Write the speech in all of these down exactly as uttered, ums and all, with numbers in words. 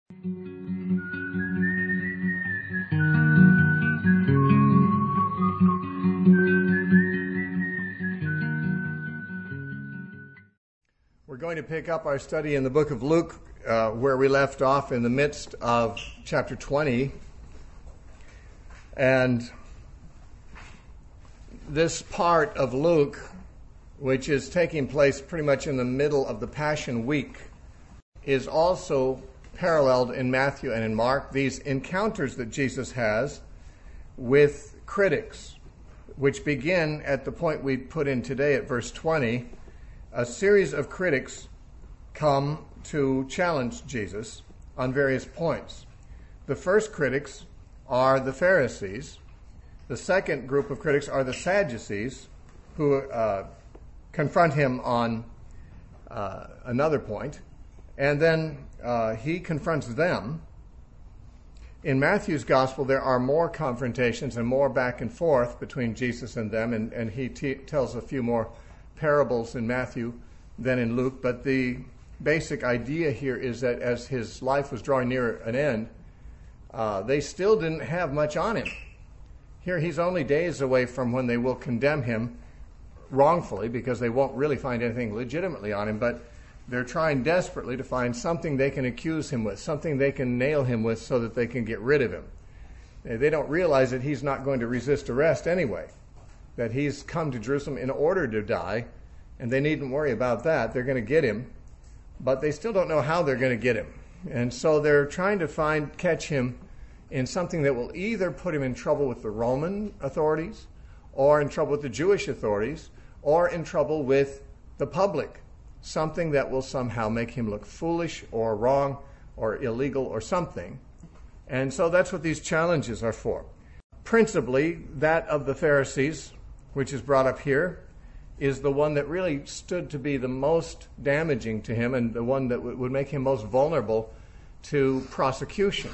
We're going to pick up our study in the book of Luke, uh, where we left off in the midst of chapter twenty. And this part of Luke, which is taking place pretty much in the middle of the Passion Week, is also paralleled in Matthew and in Mark. These encounters that Jesus has with critics, which begin at the point we put in today at verse twenty. A series of critics come to challenge Jesus on various points. The first critics are the Pharisees. The second group of critics are the Sadducees, who uh, confront him on uh, another point. And then uh, he confronts them. In Matthew's gospel, there are more confrontations and more back and forth between Jesus and them, and, and he t- tells a few more parables in Matthew than in Luke, but the basic idea here is that as his life was drawing near an end, uh, they still didn't have much on him. Here he's only days away from when they will condemn him wrongfully, because they won't really find anything legitimately on him, but they're trying desperately to find something they can accuse him with, something they can nail him with so that they can get rid of him. They don't realize that he's not going to resist arrest anyway, that he's come to Jerusalem in order to die, and they needn't worry about that. They're going to get him, but they still don't know how they're going to get him. And so they're trying to find, catch him in something that will either put him in trouble with the Roman authorities, or in trouble with the Jewish authorities, or in trouble with the public, something that will somehow make him look foolish or wrong or illegal or something. And so that's what these challenges are for. Principally, that of the Pharisees, which is brought up here, is the one that really stood to be the most damaging to him and the one that w- would make him most vulnerable to prosecution.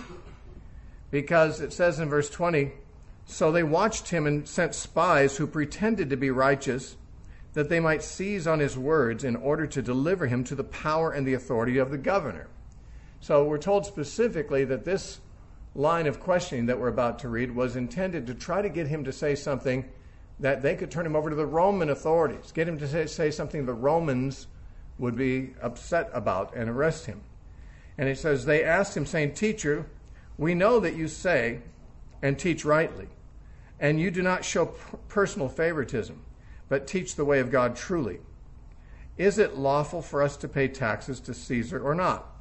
Because it says in verse twenty, "So they watched him and sent spies who pretended to be righteous, that they might seize on his words in order to deliver him to the power and the authority of the governor." So we're told specifically that this line of questioning that we're about to read was intended to try to get him to say something that they could turn him over to the Roman authorities, get him to say, say something the Romans would be upset about and arrest him. And it says, they asked him, saying, "Teacher, we know that you say and teach rightly, and you do not show p- personal favoritism, but teach the way of God truly. Is it lawful for us to pay taxes to Caesar or not?"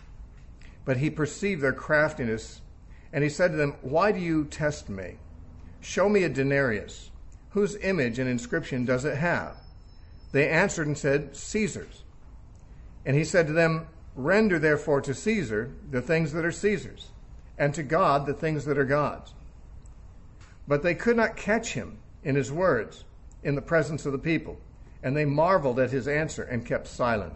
But he perceived their craftiness, and he said to them, "Why do you test me? Show me a denarius. Whose image and inscription does it have?" They answered and said, "Caesar's." And he said to them, "Render therefore to Caesar the things that are Caesar's, and to God the things that are God's." But they could not catch him in his words in the presence of the people, and they marveled at his answer and kept silent.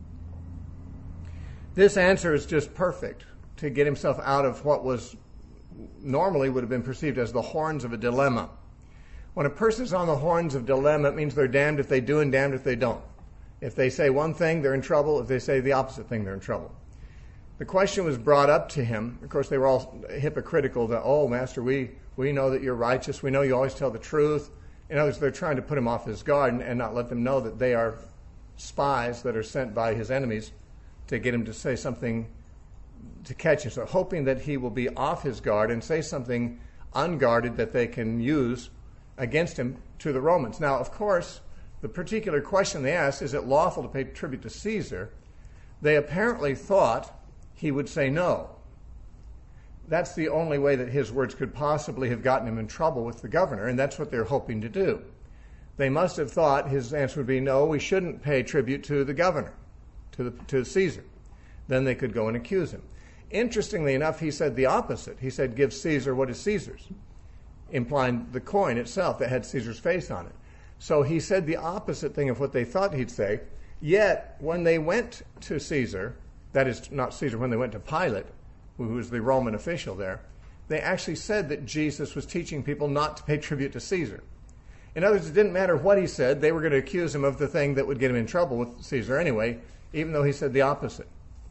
This answer is just perfect to get himself out of what was normally would have been perceived as the horns of a dilemma. When a person's on the horns of dilemma, it means they're damned if they do and damned if they don't. If they say one thing, they're in trouble. If they say the opposite thing, they're in trouble. The question was brought up to him. Of course, they were all hypocritical that, "Oh, Master, we, we know that you're righteous. We know you always tell the truth." In other words, they're trying to put him off his guard and, and not let them know that they are spies that are sent by his enemies to get him to say something to catch him. So hoping that he will be off his guard and say something unguarded that they can use against him to the Romans. Now, of course, the particular question they asked, is it lawful to pay tribute to Caesar? They apparently thought he would say no. That's the only way that his words could possibly have gotten him in trouble with the governor, and that's what they're hoping to do. They must have thought his answer would be, "No, we shouldn't pay tribute to the governor, to the, to Caesar." Then they could go and accuse him. Interestingly enough, he said the opposite. He said, "Give Caesar what is Caesar's," implying the coin itself that had Caesar's face on it. So he said the opposite thing of what they thought he'd say. Yet, when they went to Caesar, that is, not Caesar, when they went to Pilate, who was the Roman official there, they actually said that Jesus was teaching people not to pay tribute to Caesar. In other words, it didn't matter what he said. They were going to accuse him of the thing that would get him in trouble with Caesar anyway, even though he said the opposite.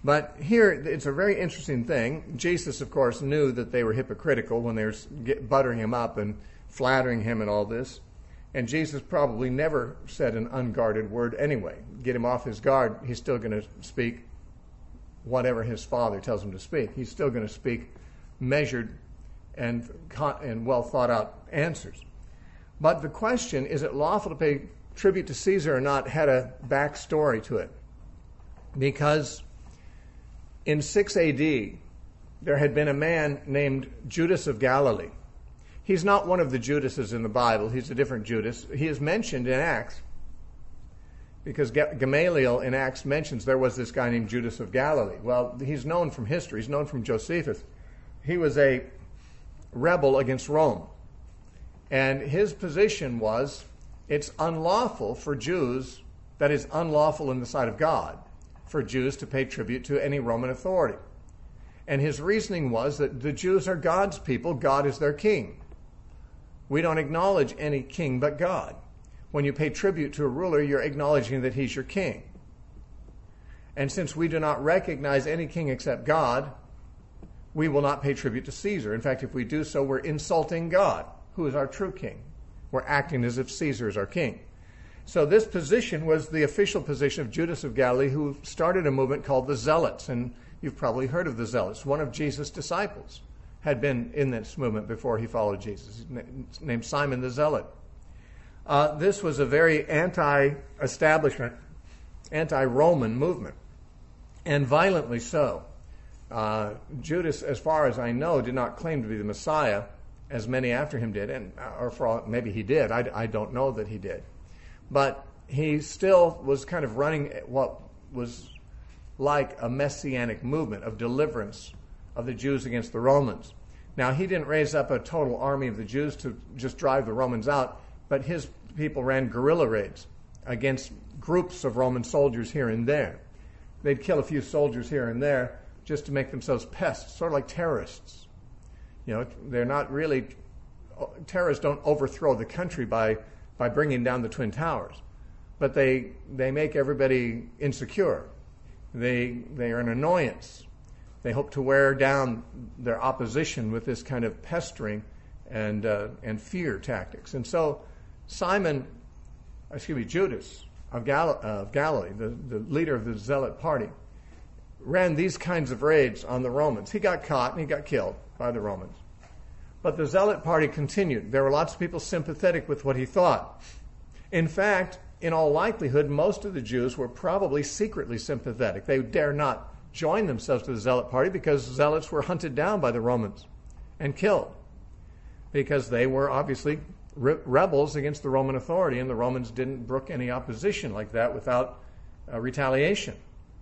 But here, it's a very interesting thing. Jesus, of course, knew that they were hypocritical when they were get, buttering him up and flattering him and all this. And Jesus probably never said an unguarded word anyway. Get him off his guard, he's still going to speak whatever his Father tells him to speak. He's still going to speak measured and, and well thought out answers. But the question, is it lawful to pay tribute to Caesar or not, had a backstory to it. Because in six A D, there had been a man named Judas of Galilee. He's not one of the Judases in the Bible. He's a different Judas. He is mentioned in Acts because Gamaliel in Acts mentions there was this guy named Judas of Galilee. Well, he's known from history. He's known from Josephus. He was a rebel against Rome. And his position was, it's unlawful for Jews, that is unlawful in the sight of God, for Jews to pay tribute to any Roman authority. And his reasoning was that the Jews are God's people. God is their king. We don't acknowledge any king but God. When you pay tribute to a ruler, you're acknowledging that he's your king. And since we do not recognize any king except God, we will not pay tribute to Caesar. In fact, if we do so, we're insulting God, who is our true king. We're acting as if Caesar is our king. So this position was the official position of Judas of Galilee, who started a movement called the Zealots. And you've probably heard of the Zealots. One of Jesus' disciples had been in this movement before he followed Jesus. He's named Simon the Zealot. Uh, this was a very anti-establishment, anti-Roman movement, and violently so. Uh, Judas, as far as I know, did not claim to be the Messiah, as many after him did, and or for all, maybe he did. I, I don't know that he did. But he still was kind of running what was like a messianic movement of deliverance of the Jews against the Romans. Now, he didn't raise up a total army of the Jews to just drive the Romans out, but his people ran guerrilla raids against groups of Roman soldiers here and there. They'd kill a few soldiers here and there just to make themselves pests, sort of like terrorists. You know, they're not really, terrorists don't overthrow the country by, by bringing down the Twin Towers, but they, they make everybody insecure. They, they are an annoyance. They hope to wear down their opposition with this kind of pestering and uh, and fear tactics. And so Simon, excuse me, Judas of, Gal- uh, of Galilee, the, the leader of the Zealot party, ran these kinds of raids on the Romans. He got caught and he got killed by the Romans. But the Zealot party continued. There were lots of people sympathetic with what he thought. In fact, in all likelihood, most of the Jews were probably secretly sympathetic. They dare not join themselves to the Zealot party because Zealots were hunted down by the Romans and killed because they were obviously re- rebels against the Roman authority, and the Romans didn't brook any opposition like that without uh, retaliation.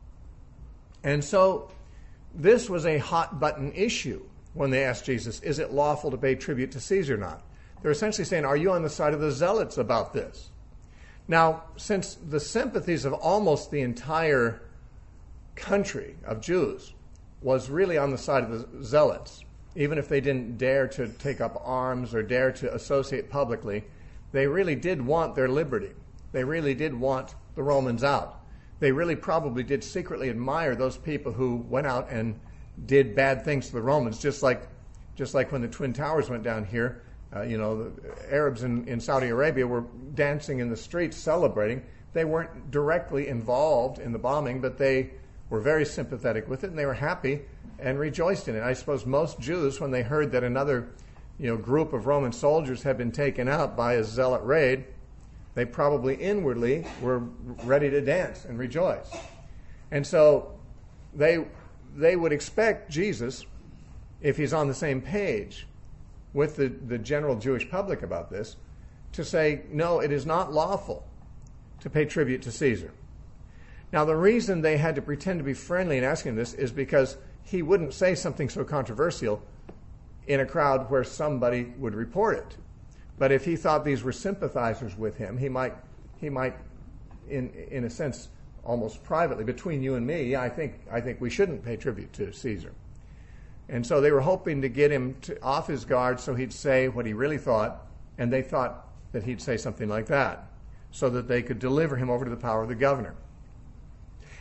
And so this was a hot button issue when they asked Jesus, is it lawful to pay tribute to Caesar or not? They're essentially saying, are you on the side of the Zealots about this? Now, since the sympathies of almost the entire country of Jews was really on the side of the Zealots, even if they didn't dare to take up arms or dare to associate publicly, they really did want their liberty. They really did want the Romans out. They really probably did secretly admire those people who went out and did bad things to the Romans, just like just like when the Twin Towers went down here. Uh, you know, the Arabs in, in Saudi Arabia were dancing in the streets celebrating. They weren't directly involved in the bombing, but they were very sympathetic with it, and they were happy and rejoiced in it. I suppose most Jews, when they heard that another, you know, group of Roman soldiers had been taken out by a Zealot raid, they probably inwardly were ready to dance and rejoice. And so they they would expect Jesus, if he's on the same page with the, the general Jewish public about this, to say, no, it is not lawful to pay tribute to Caesar. Now, the reason they had to pretend to be friendly in asking this is because he wouldn't say something so controversial in a crowd where somebody would report it. But if he thought these were sympathizers with him, he might, he might, in in a sense, almost privately, between you and me, I think I think we shouldn't pay tribute to Caesar. And so they were hoping to get him to, off his guard so he'd say what he really thought, and they thought that he'd say something like that, so that they could deliver him over to the power of the governor.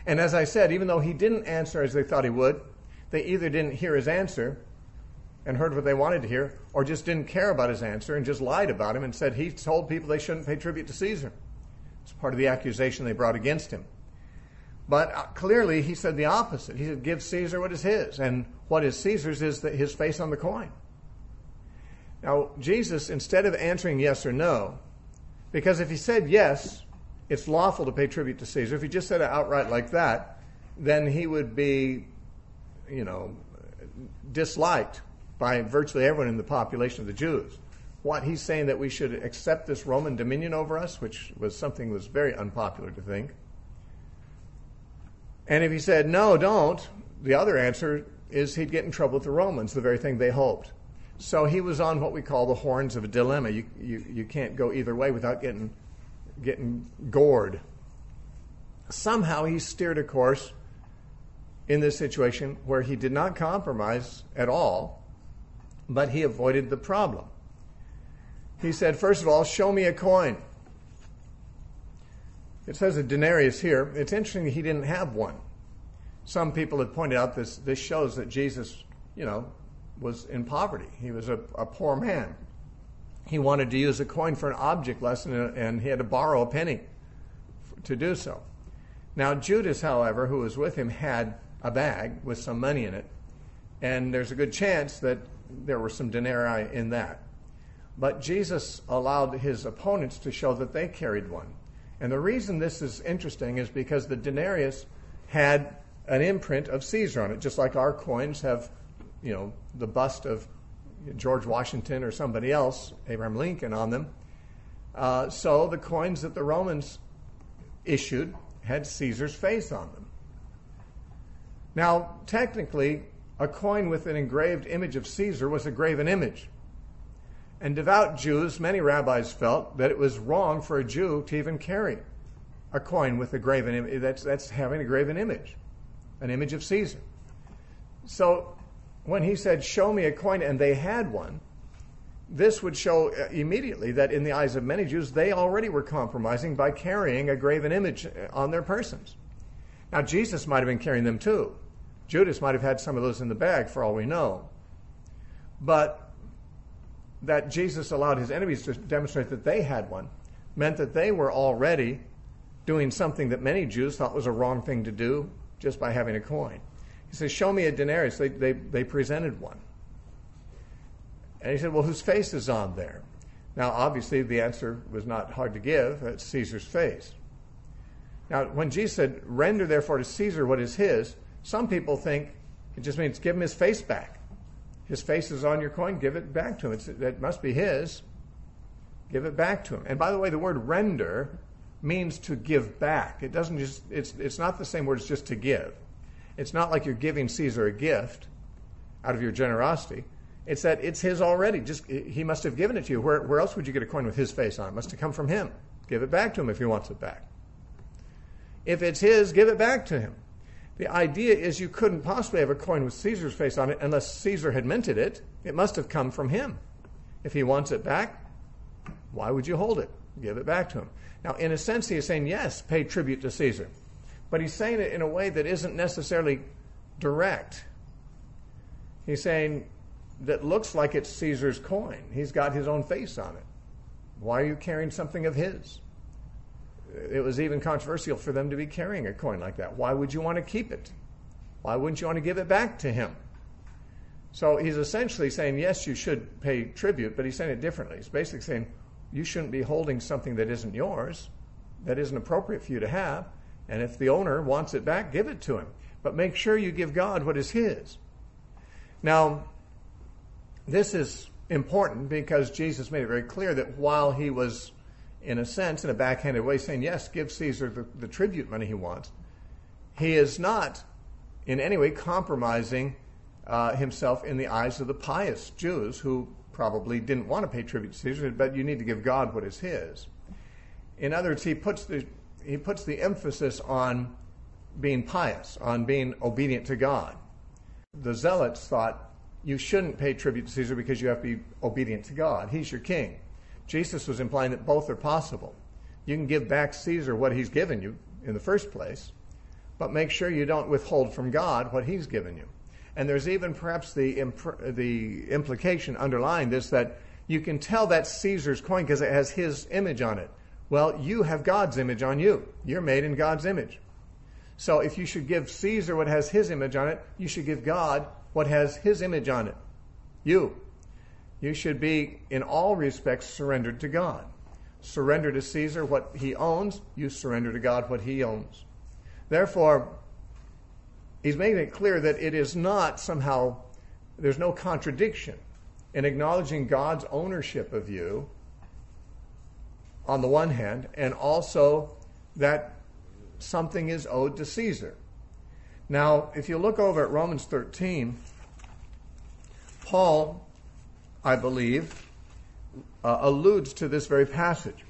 And as I said, even though he didn't answer as they thought he would, they either didn't hear his answer and heard what they wanted to hear, or just didn't care about his answer and just lied about him and said he told people they shouldn't pay tribute to Caesar. It's part of the accusation they brought against him. But uh, clearly he said the opposite. He said, give Caesar what is his. And what is Caesar's is the, his face on the coin. Now, Jesus, instead of answering yes or no, because if he said yes, it's lawful to pay tribute to Caesar. If he just said it outright like that, then he would be, you know, disliked by virtually everyone in the population of the Jews. What he's saying that we should accept this Roman dominion over us, which was something that was very unpopular to think. And if he said, no, don't, the other answer is he'd get in trouble with the Romans, the very thing they hoped. So he was on what we call the horns of a dilemma. You, you, you can't go either way without getting, getting gored. Somehow he steered a course in this situation where he did not compromise at all, but he avoided the problem. He said, first of all, show me a coin. It says a denarius here. It's interesting that he didn't have one. Some people have pointed out this, this shows that Jesus, you know, was in poverty. He was a, a poor man. He wanted to use a coin for an object lesson, and he had to borrow a penny to do so. Now, Judas, however, who was with him, had a bag with some money in it, and there's a good chance that there were some denarii in that. But Jesus allowed his opponents to show that they carried one. And the reason this is interesting is because the denarius had an imprint of Caesar on it, just like our coins have, you know, the bust of George Washington or somebody else, Abraham Lincoln, on them. Uh, so the coins that the Romans issued had Caesar's face on them. Now, technically, a coin with an engraved image of Caesar was a graven image. And devout Jews, many rabbis felt that it was wrong for a Jew to even carry a coin with a graven image. That's, that's having a graven image, an image of Caesar. So when he said, show me a coin, and they had one, this would show immediately that in the eyes of many Jews, they already were compromising by carrying a graven image on their persons. Now, Jesus might have been carrying them too. Judas might have had some of those in the bag, for all we know. But that Jesus allowed his enemies to demonstrate that they had one meant that they were already doing something that many Jews thought was a wrong thing to do just by having a coin. He says, show me a denarius. They, they, they presented one. And he said, well, whose face is on there? Now, obviously, the answer was not hard to give. It's Caesar's face. Now, when Jesus said, render therefore to Caesar what is his, some people think it just means give him his face back. His face is on your coin, give it back to him. It's, it must be his. Give it back to him. And by the way, the word render means to give back. It doesn't just, it's, it's not the same word as just to give. It's not like you're giving Caesar a gift out of your generosity. It's that it's his already. Just he must have given it to you. Where, where else would you get a coin with his face on it? It must have come from him. Give it back to him if he wants it back. If it's his, give it back to him. The idea is you couldn't possibly have a coin with Caesar's face on it unless Caesar had minted it. It must have come from him. If he wants it back, why would you hold it? Give it back to him. Now, in a sense, he is saying, yes, pay tribute to Caesar. But he's saying it in a way that isn't necessarily direct. He's saying that looks like it's Caesar's coin. He's got his own face on it. Why are you carrying something of his? It was even controversial for them to be carrying a coin like that. Why would you want to keep it? Why wouldn't you want to give it back to him? So he's essentially saying, yes, you should pay tribute, but he's saying it differently. He's basically saying, you shouldn't be holding something that isn't yours, that isn't appropriate for you to have, and if the owner wants it back, give it to him. But make sure you give God what is his. Now, this is important because Jesus made it very clear that while he was, in a sense, in a backhanded way, saying, yes, give Caesar the, the tribute money he wants, he is not in any way compromising uh, himself in the eyes of the pious Jews who probably didn't want to pay tribute to Caesar, but you need to give God what is his. In other words, he puts the, he puts the emphasis on being pious, on being obedient to God. The Zealots thought you shouldn't pay tribute to Caesar because you have to be obedient to God. He's your king. Jesus was implying that both are possible. You can give back Caesar what he's given you in the first place, but make sure you don't withhold from God what he's given you. And there's even perhaps the imp- the implication underlying this that you can tell that's Caesar's coin because it has his image on it. Well, you have God's image on you. You're made in God's image. So if you should give Caesar what has his image on it, you should give God what has his image on it. You. You should be, in all respects, surrendered to God. Surrender to Caesar what he owns. You surrender to God what he owns. Therefore, he's making it clear that it is not somehow, there's no contradiction in acknowledging God's ownership of you on the one hand, and also that something is owed to Caesar. Now, if you look over at Romans thirteen, Paul, I believe, uh, alludes to this very passage,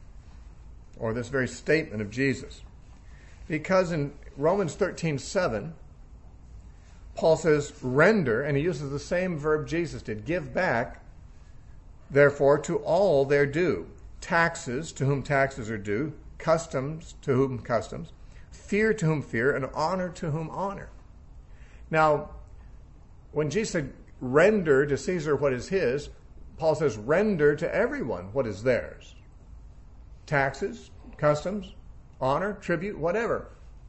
or this very statement of Jesus. Because in Romans thirteen seven, Paul says, render, and he uses the same verb Jesus did, give back, therefore, to all their due. Taxes, to whom taxes are due, customs, to whom customs, fear, to whom fear, and honor, to whom honor. Now, when Jesus said, render to Caesar what is his, Paul says, render to everyone what is theirs. Taxes, customs, honor, tribute, whatever.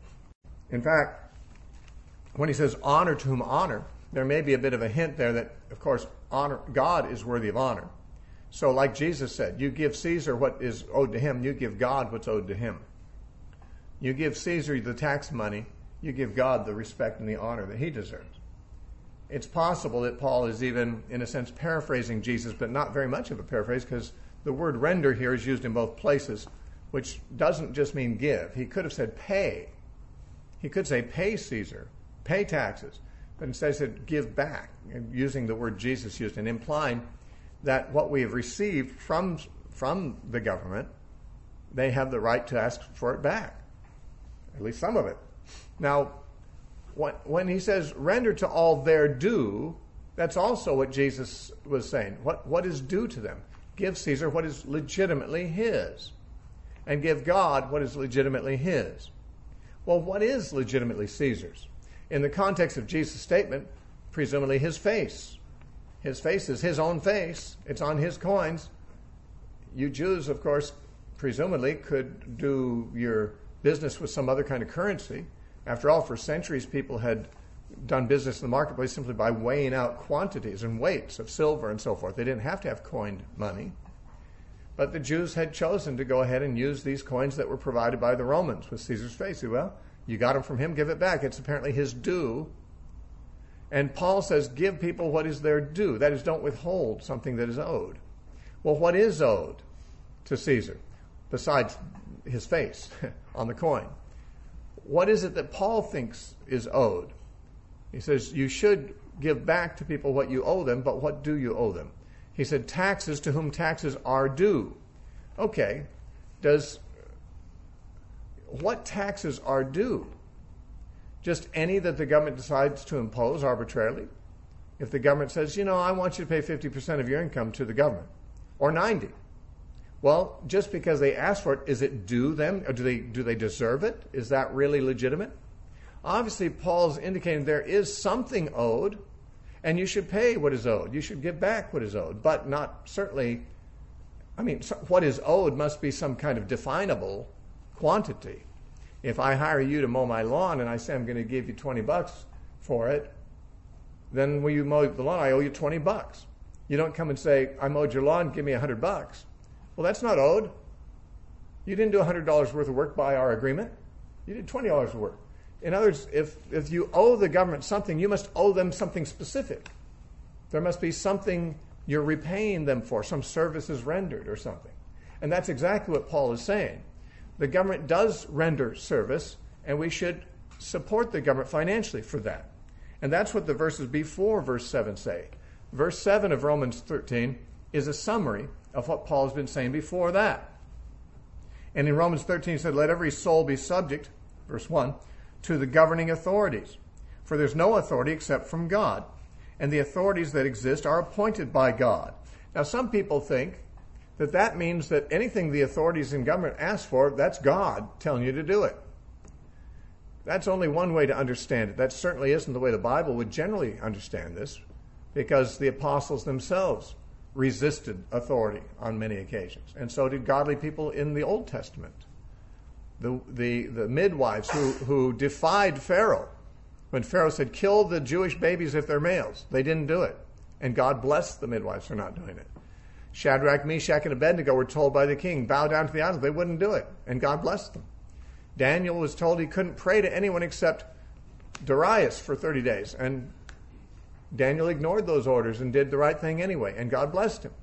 In fact, when he says honor to whom honor, there may be a bit of a hint there that, of course, honor, God is worthy of honor. So like Jesus said, you give Caesar what is owed to him, you give God what's owed to him. You give Caesar the tax money, you give God the respect and the honor that he deserves. It's possible that Paul is even, in a sense, paraphrasing Jesus, but not very much of a paraphrase, because the word render here is used in both places, which doesn't just mean give. He could have said pay. He could say pay Caesar, pay taxes, but instead he said give back, using the word Jesus used and implying that what we have received from, from the government, they have the right to ask for it back, at least some of it. Now, when he says render to all their due, that's also what Jesus was saying. What, what is due to them? Give Caesar what is legitimately his, and give God what is legitimately his. Well, what is legitimately Caesar's? In the context of Jesus' statement, presumably his face. His face is his own face. It's on his coins. You Jews, of course, presumably could do your business with some other kind of currency. After all, for centuries, people had done business in the marketplace simply by weighing out quantities and weights of silver and so forth. They didn't have to have coined money. But the Jews had chosen to go ahead and use these coins that were provided by the Romans with Caesar's face. Well, you got them from him, give it back. It's apparently his due. And Paul says, give people what is their due. That is, don't withhold something that is owed. Well, what is owed to Caesar, besides his face on the coin? What is it that Paul thinks is owed? He says, you should give back to people what you owe them, but what do you owe them? He said, taxes to whom taxes are due. Okay, does, what taxes are due? Just any that the government decides to impose arbitrarily? If the government says, you know, I want you to pay fifty percent of your income to the government, or ninety. Well, just because they ask for it, is it due them, or do they do they deserve it? Is that really legitimate? Obviously, Paul's indicating there is something owed, and you should pay what is owed. You should give back what is owed, but not certainly, I mean, what is owed must be some kind of definable quantity. If I hire you to mow my lawn and I say I'm going to give you twenty bucks for it, then when you mow the lawn, I owe you twenty bucks. You don't come and say, I mowed your lawn, give me one hundred bucks. Well, that's not owed. You didn't do one hundred dollars worth of work by our agreement. You did twenty dollars of work. In other words, if, if you owe the government something, you must owe them something specific. There must be something you're repaying them for, some services rendered or something. And that's exactly what Paul is saying. The government does render service, and we should support the government financially for that. And that's what the verses before verse seven say. Verse seven of Romans thirteen is a summary of what Paul has been saying before that. And in Romans thirteen, he said, let every soul be subject, verse one, to the governing authorities. For there's no authority except from God, and the authorities that exist are appointed by God. Now, some people think that that means that anything the authorities in government ask for, that's God telling you to do it. That's only one way to understand it. That certainly isn't the way the Bible would generally understand this, because the apostles themselves resisted authority on many occasions, and so did godly people in the Old Testament. The, the, the midwives who, who defied Pharaoh. When Pharaoh said, kill the Jewish babies if they're males, they didn't do it. And God blessed the midwives for not doing it. Shadrach, Meshach, and Abednego were told by the king, bow down to the idols. They wouldn't do it, and God blessed them. Daniel was told he couldn't pray to anyone except Darius for thirty days, and Daniel ignored those orders and did the right thing anyway, and God blessed him.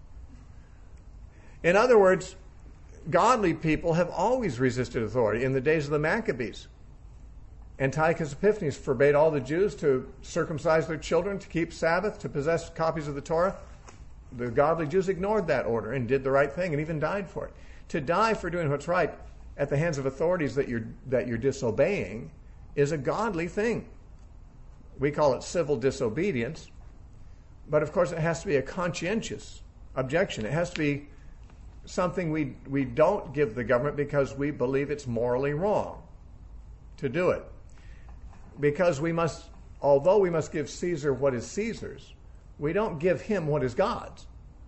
In other words, godly people have always resisted authority. In the days of the Maccabees, Antiochus Epiphanes forbade all the Jews to circumcise their children, to keep Sabbath, to possess copies of the Torah. The godly Jews ignored that order and did the right thing and even died for it. To die for doing what's right at the hands of authorities that you're, that you're disobeying is a godly thing. We call it civil disobedience, but of course it has to be a conscientious objection. It has to be something we, we don't give the government because we believe it's morally wrong to do it. Because we must, although we must give Caesar what is Caesar's, we don't give him what is God's.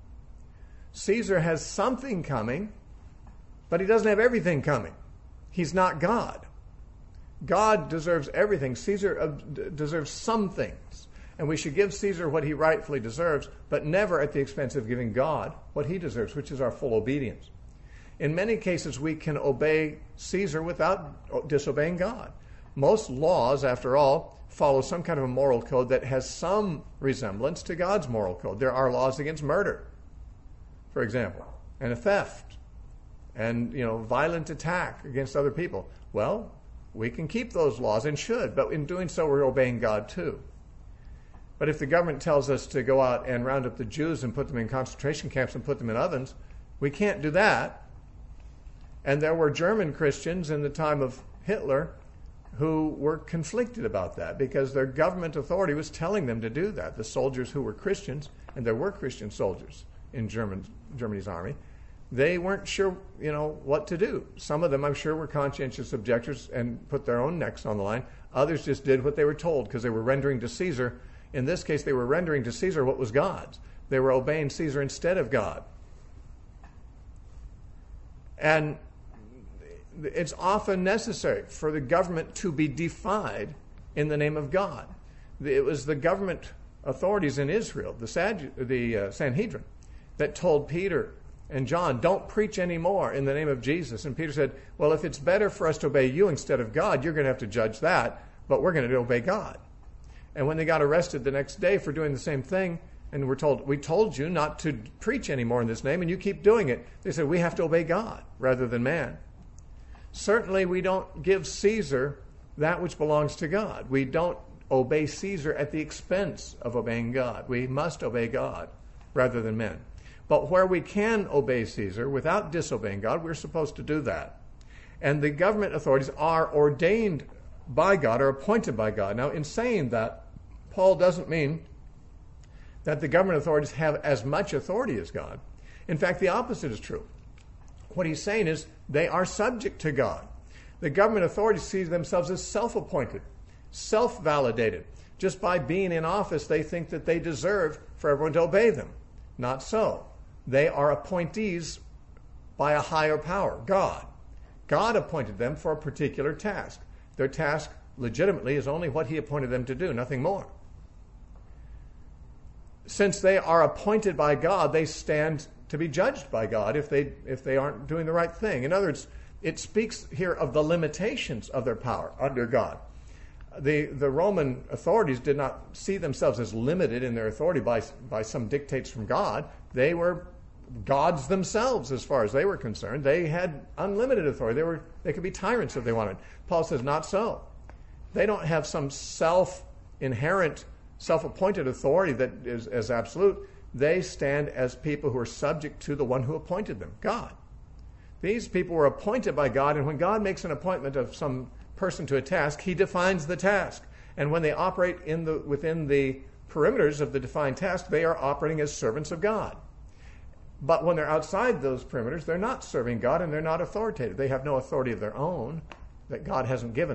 Caesar has something coming, but he doesn't have everything coming. He's not God. God deserves everything. Caesar uh, d- deserves some things. And we should give Caesar what he rightfully deserves, but never at the expense of giving God what he deserves, which is our full obedience. In many cases, we can obey Caesar without disobeying God. Most laws, after all, follow some kind of a moral code that has some resemblance to God's moral code. There are laws against murder, for example, and a theft, and you know, violent attack against other people. Well, we can keep those laws and should, but in doing so, we're obeying God too. But if the government tells us to go out and round up the Jews and put them in concentration camps and put them in ovens, we can't do that. And there were German Christians in the time of Hitler who were conflicted about that because their government authority was telling them to do that. The soldiers who were Christians, and there were Christian soldiers in German, Germany's army, they weren't sure, you know, what to do. Some of them, I'm sure, were conscientious objectors and put their own necks on the line. Others just did what they were told because they were rendering to Caesar. In this case, they were rendering to Caesar what was God's. They were obeying Caesar instead of God. And it's often necessary for the government to be defied in the name of God. It was the government authorities in Israel, the, Sad- the uh, Sanhedrin, that told Peter and John, don't preach anymore in the name of Jesus. And Peter said, well, if it's better for us to obey you instead of God, you're going to have to judge that, but we're going to obey God. And when they got arrested the next day for doing the same thing, and we're told, we told you not to preach anymore in this name, and you keep doing it, they said, we have to obey God rather than man. Certainly, we don't give Caesar that which belongs to God. We don't obey Caesar at the expense of obeying God. We must obey God rather than men. But where we can obey Caesar without disobeying God, we're supposed to do that. And the government authorities are ordained by God, or appointed by God. Now, in saying that, Paul doesn't mean that the government authorities have as much authority as God. In fact, the opposite is true. What he's saying is they are subject to God. The government authorities see themselves as self-appointed, self-validated. Just by being in office, they think that they deserve for everyone to obey them. Not so. They are appointees by a higher power, God. God appointed them for a particular task. Their task, legitimately, is only what he appointed them to do, nothing more. Since they are appointed by God, they stand to be judged by God if they if they aren't doing the right thing. In other words, it speaks here of the limitations of their power under God. The the Roman authorities did not see themselves as limited in their authority by by some dictates from God. They were gods themselves as far as they were concerned. They had unlimited authority. They were they could be tyrants if they wanted. Paul says not so. They don't have some self-inherent, self-appointed authority that is as absolute. They stand as people who are subject to the one who appointed them, God. These people were appointed by God, and when God makes an appointment of some person to a task, he defines the task. And when they operate in the within the perimeters of the defined task, they are operating as servants of God. But when they're outside those perimeters, they're not serving God and they're not authoritative. They have no authority of their own that God hasn't given them.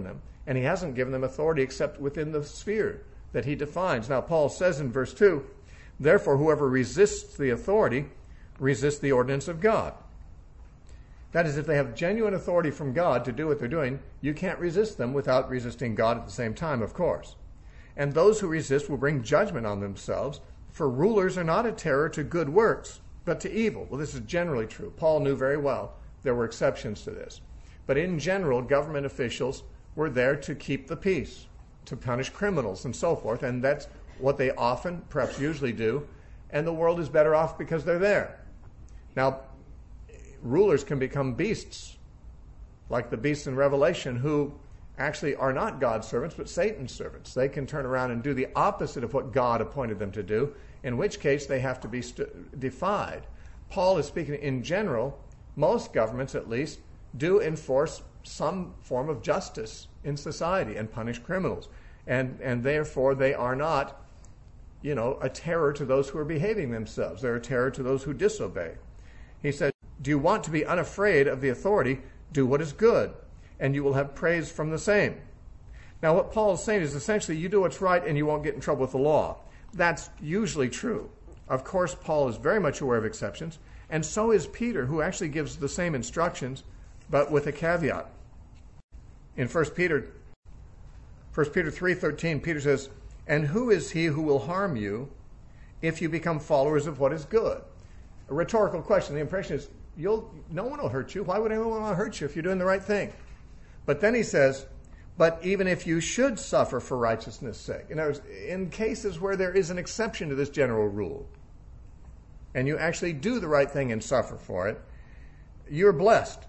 And he hasn't given them authority except within the sphere that he defines. Now, Paul says in verse two, therefore, whoever resists the authority resists the ordinance of God. That is, if they have genuine authority from God to do what they're doing, you can't resist them without resisting God at the same time, of course. And those who resist will bring judgment on themselves, for rulers are not a terror to good works, but to evil. Well, this is generally true. Paul knew very well there were exceptions to this. But in general, government officials were there to keep the peace, to punish criminals and so forth, and that's what they often, perhaps usually do, and the world is better off because they're there. Now, rulers can become beasts, like the beasts in Revelation, who actually are not God's servants, but Satan's servants. They can turn around and do the opposite of what God appointed them to do, in which case they have to be st- defied. Paul is speaking in general. Most governments, at least, do enforce some form of justice in society and punish criminals. And, and therefore, they are not, you know, a terror to those who are behaving themselves. They're a terror to those who disobey. He said, do you want to be unafraid of the authority? Do what is good, and you will have praise from the same. Now, what Paul is saying is essentially you do what's right and you won't get in trouble with the law. That's usually true. Of course, Paul is very much aware of exceptions, and so is Peter, who actually gives the same instructions, but with a caveat. In First Peter, First Peter three thirteen, Peter says, and who is he who will harm you if you become followers of what is good? A rhetorical question. The impression is, you'll, no one will hurt you. Why would anyone want to hurt you if you're doing the right thing? But then he says, but even if you should suffer for righteousness' sake. In other words, in cases where there is an exception to this general rule, and you actually do the right thing and suffer for it, you're blessed.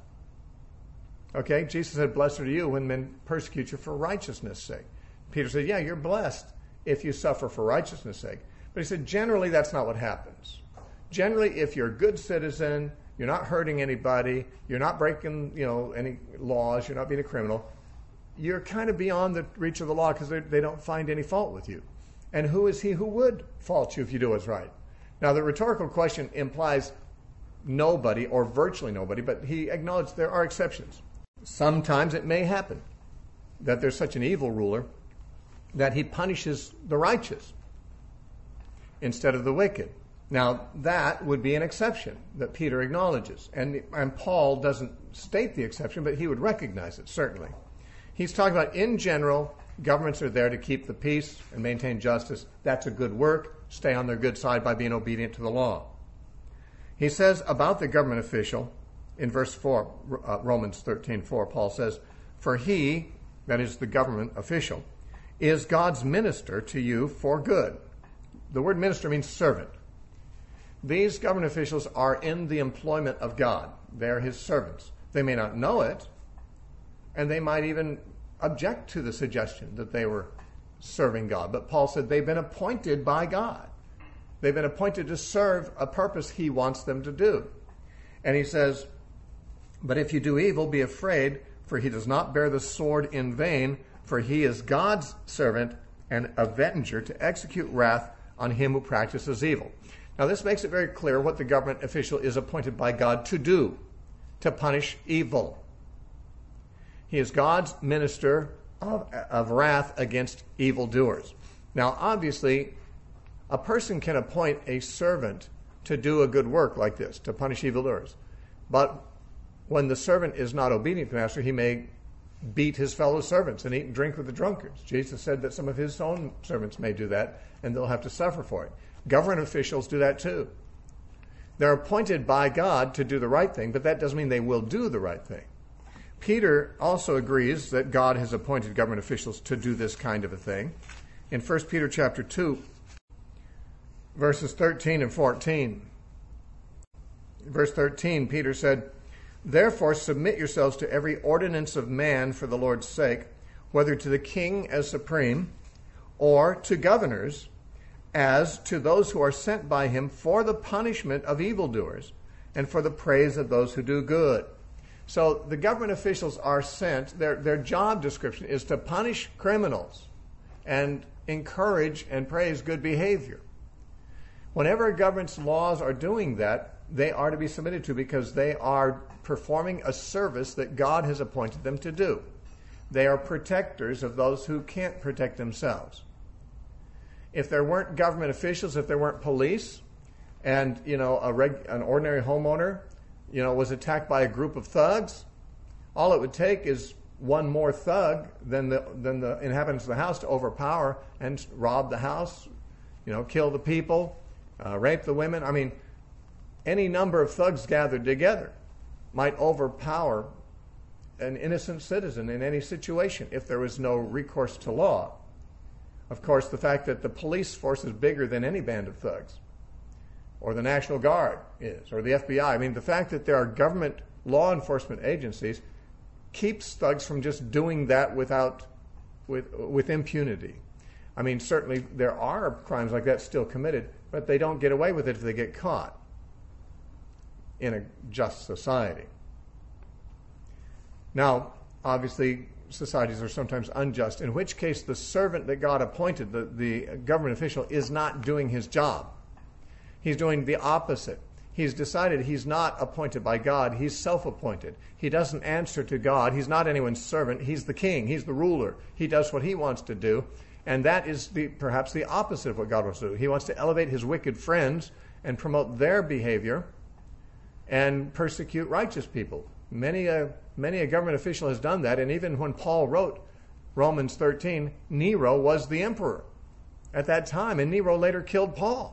Okay? Jesus said, blessed are you when men persecute you for righteousness' sake. Peter said, yeah, you're blessed if you suffer for righteousness' sake. But he said, generally, that's not what happens. Generally, if you're a good citizen, you're not hurting anybody, you're not breaking, you know, any laws, you're not being a criminal, you're kind of beyond the reach of the law because they don't find any fault with you. And who is he who would fault you if you do what's right? Now, the rhetorical question implies nobody or virtually nobody, but he acknowledged there are exceptions. Sometimes it may happen that there's such an evil ruler that he punishes the righteous instead of the wicked. Now, that would be an exception that Peter acknowledges. And, and Paul doesn't state the exception, but he would recognize it, certainly. He's talking about, in general, governments are there to keep the peace and maintain justice. That's a good work. Stay on their good side by being obedient to the law. He says about the government official, in verse four, uh, Romans thirteen four, Paul says, for he, that is the government official, is God's minister to you for good. The word minister means servant. These government officials are in the employment of God. They're his servants. They may not know it, and they might even object to the suggestion that they were serving God. But Paul said they've been appointed by God. They've been appointed to serve a purpose he wants them to do. And he says, but if you do evil, be afraid, for he does not bear the sword in vain, for he is God's servant and avenger to execute wrath on him who practices evil. Now, this makes it very clear what the government official is appointed by God to do, to punish evil. He is God's minister of, of wrath against evildoers. Now, obviously, a person can appoint a servant to do a good work like this, to punish evildoers. But when the servant is not obedient to the master, he may beat his fellow servants and eat and drink with the drunkards. Jesus said that some of his own servants may do that, and they'll have to suffer for it. Government officials do that too. They're appointed by God to do the right thing, but that doesn't mean they will do the right thing. Peter also agrees that God has appointed government officials to do this kind of a thing. In First Peter chapter two, verses thirteen and fourteen. Verse thirteen, Peter said, therefore submit yourselves to every ordinance of man for the Lord's sake, whether to the king as supreme, or to governors, as to those who are sent by him for the punishment of evildoers and for the praise of those who do good. So the government officials are sent, their, their job description is to punish criminals and encourage and praise good behavior. Whenever a government's laws are doing that, they are to be submitted to because they are performing a service that God has appointed them to do. They are protectors of those who can't protect themselves. If there weren't government officials, if there weren't police, and you know a reg, an ordinary homeowner, you know, was attacked by a group of thugs, all it would take is one more thug than the than the inhabitants of the house to overpower and rob the house, you know, kill the people, uh, rape the women. I mean, any number of thugs gathered together might overpower an innocent citizen in any situation if there was no recourse to law. Of course, the fact that the police force is bigger than any band of thugs, or the National Guard is, or the F B I. I mean, the fact that there are government law enforcement agencies keeps thugs from just doing that without, with, with impunity. I mean, certainly there are crimes like that still committed, but they don't get away with it if they get caught in a just society. Now, obviously, societies are sometimes unjust, in which case the servant that God appointed, the, the government official, is not doing his job. He's doing the opposite. He's decided he's not appointed by God. He's self-appointed. He doesn't answer to God. He's not anyone's servant. He's the king. He's the ruler. He does what he wants to do. And that is the, perhaps the opposite of what God wants to do. He wants to elevate his wicked friends and promote their behavior and persecute righteous people. Many a, many a government official has done that. And even when Paul wrote Romans thirteen, Nero was the emperor at that time. And Nero later killed Paul.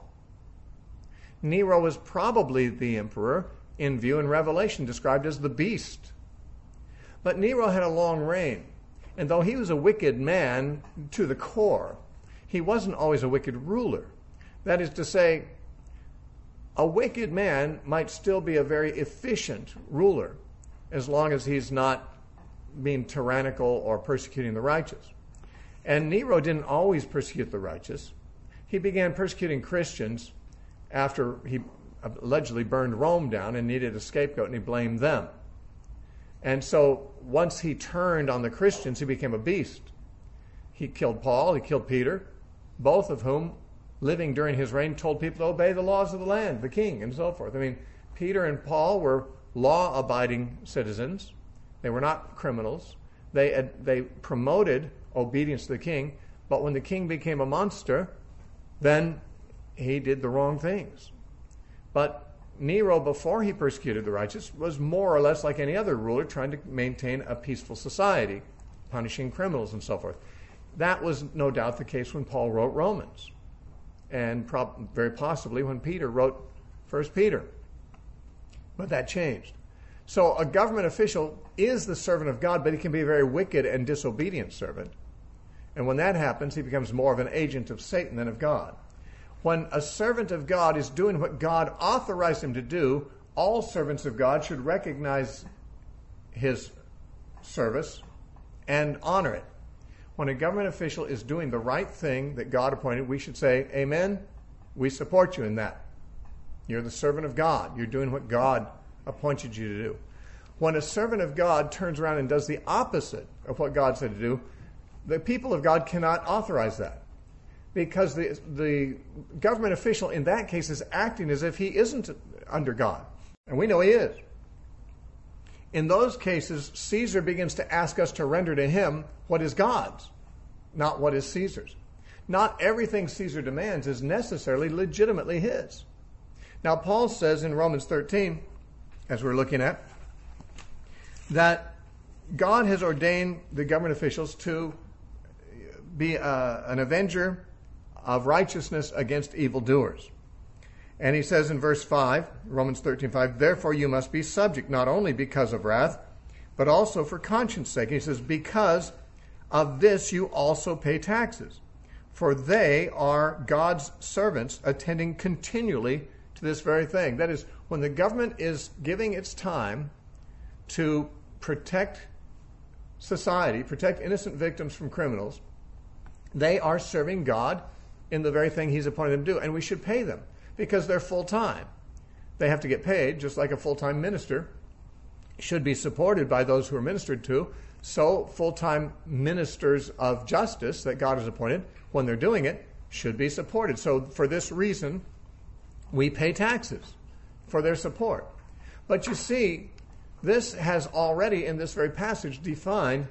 Nero was probably the emperor in view in Revelation, described as the beast. But Nero had a long reign, and though he was a wicked man to the core, he wasn't always a wicked ruler. That is to say, a wicked man might still be a very efficient ruler as long as he's not being tyrannical or persecuting the righteous. And Nero didn't always persecute the righteous. He began persecuting Christians after he allegedly burned Rome down and needed a scapegoat, and he blamed them. And so once he turned on the Christians, he became a beast. He killed Paul, he killed Peter, both of whom, living during his reign, told people to obey the laws of the land, the king, and so forth. I mean, Peter and Paul were law-abiding citizens. They were not criminals. They, had, they promoted obedience to the king, but when the king became a monster, then he did the wrong things. But Nero, before he persecuted the righteous, was more or less like any other ruler trying to maintain a peaceful society, punishing criminals and so forth. That was no doubt the case when Paul wrote Romans, and prob- very possibly when Peter wrote First Peter. But that changed. So a government official is the servant of God, but he can be a very wicked and disobedient servant. And when that happens, he becomes more of an agent of Satan than of God. When a servant of God is doing what God authorized him to do, all servants of God should recognize his service and honor it. When a government official is doing the right thing that God appointed, we should say, amen, we support you in that. You're the servant of God. You're doing what God appointed you to do. When a servant of God turns around and does the opposite of what God said to do, the people of God cannot authorize that, because the the government official in that case is acting as if he isn't under God. And we know he is. In those cases, Caesar begins to ask us to render to him what is God's, not what is Caesar's. Not everything Caesar demands is necessarily legitimately his. Now, Paul says in Romans thirteen, as we're looking at, that God has ordained the government officials to be uh, an avenger of righteousness against evildoers. And he says in verse five, Romans thirteen five, therefore you must be subject, not only because of wrath, but also for conscience sake. He says, because of this you also pay taxes, for they are God's servants, attending continually to this very thing. That is, when the government is giving its time to protect society, protect innocent victims from criminals, they are serving God in the very thing he's appointed them to do. And we should pay them because they're full-time. They have to get paid, just like a full-time minister should be supported by those who are ministered to. So full-time ministers of justice that God has appointed, when they're doing it, should be supported. So for this reason, we pay taxes for their support. But you see, this has already, in this very passage, defined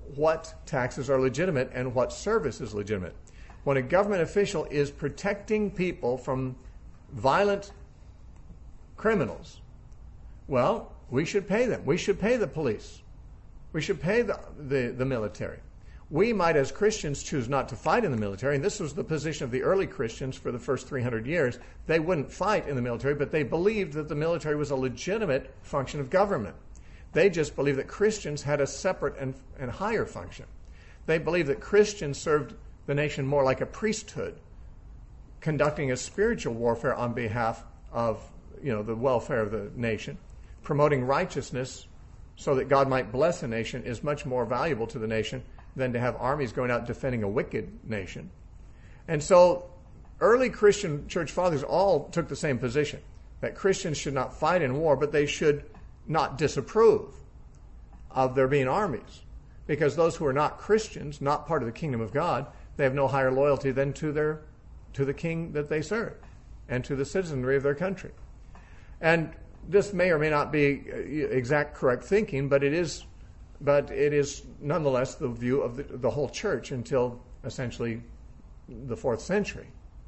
what taxes are legitimate and what service is legitimate. When a government official is protecting people from violent criminals, well, we should pay them. We should pay the police. We should pay the, the, the military. We might, as Christians, choose not to fight in the military, and this was the position of the early Christians for the first three hundred years. They wouldn't fight in the military, but they believed that the military was a legitimate function of government. They just believed that Christians had a separate and, and higher function. They believed that Christians served the nation more like a priesthood, conducting a spiritual warfare on behalf of, you know, the welfare of the nation. Promoting righteousness so that God might bless a nation is much more valuable to the nation than to have armies going out defending a wicked nation. And so early Christian church fathers all took the same position, that Christians should not fight in war, but they should not disapprove of there being armies, because those who are not Christians, not part of the kingdom of God, they have no higher loyalty than to their to the king that they serve and to the citizenry of their country. And this may or may not be exact correct thinking, but it is but it is nonetheless the view of the, the whole church until essentially the fourth century.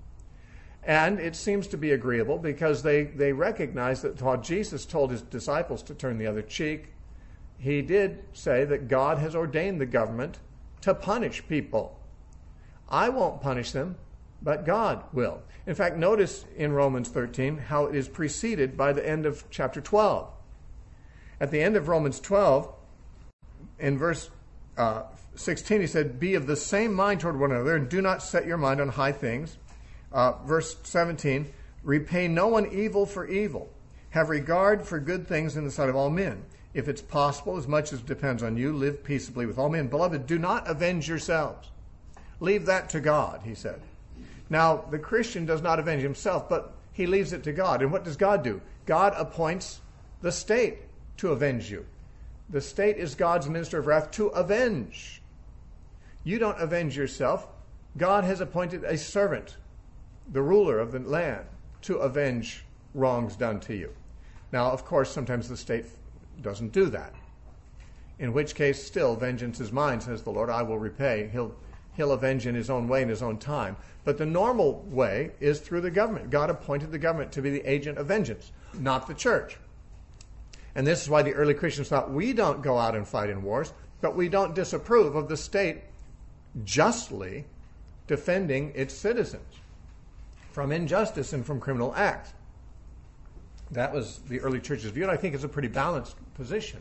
And it seems to be agreeable because they, they recognize that while Jesus told his disciples to turn the other cheek, he did say that God has ordained the government to punish people. I won't punish them, but God will. In fact, notice in Romans thirteen how it is preceded by the end of chapter twelve. At the end of Romans twelve, in verse uh, sixteen, he said, "Be of the same mind toward one another, and do not set your mind on high things." Uh, verse seventeen, "Repay no one evil for evil. Have regard for good things in the sight of all men. If it's possible, as much as depends on you, live peaceably with all men. Beloved, do not avenge yourselves. Leave that to God," he said. Now, the Christian does not avenge himself, but he leaves it to God. And what does God do? God appoints the state to avenge you. The state is God's minister of wrath to avenge. You don't avenge yourself. God has appointed a servant, the ruler of the land, to avenge wrongs done to you. Now, of course, sometimes the state doesn't do that, in which case still vengeance is mine, says the Lord. I will repay. He'll He'll avenge in his own way, in his own time. But the normal way is through the government. God appointed the government to be the agent of vengeance, not the church. And this is why the early Christians thought, we don't go out and fight in wars, but we don't disapprove of the state justly defending its citizens from injustice and from criminal acts. That was the early church's view, and I think it's a pretty balanced position.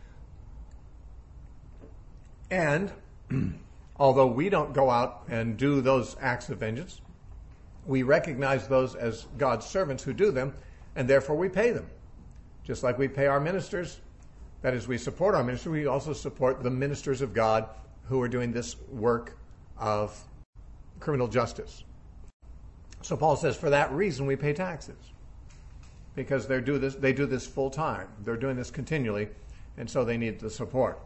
And although we don't go out and do those acts of vengeance, we recognize those as God's servants who do them, and therefore we pay them. Just like we pay our ministers, that is, we support our ministers, we also support the ministers of God who are doing this work of criminal justice. So Paul says, for that reason we pay taxes, because they do this, they do this full time. They're doing this continually, and so they need the support.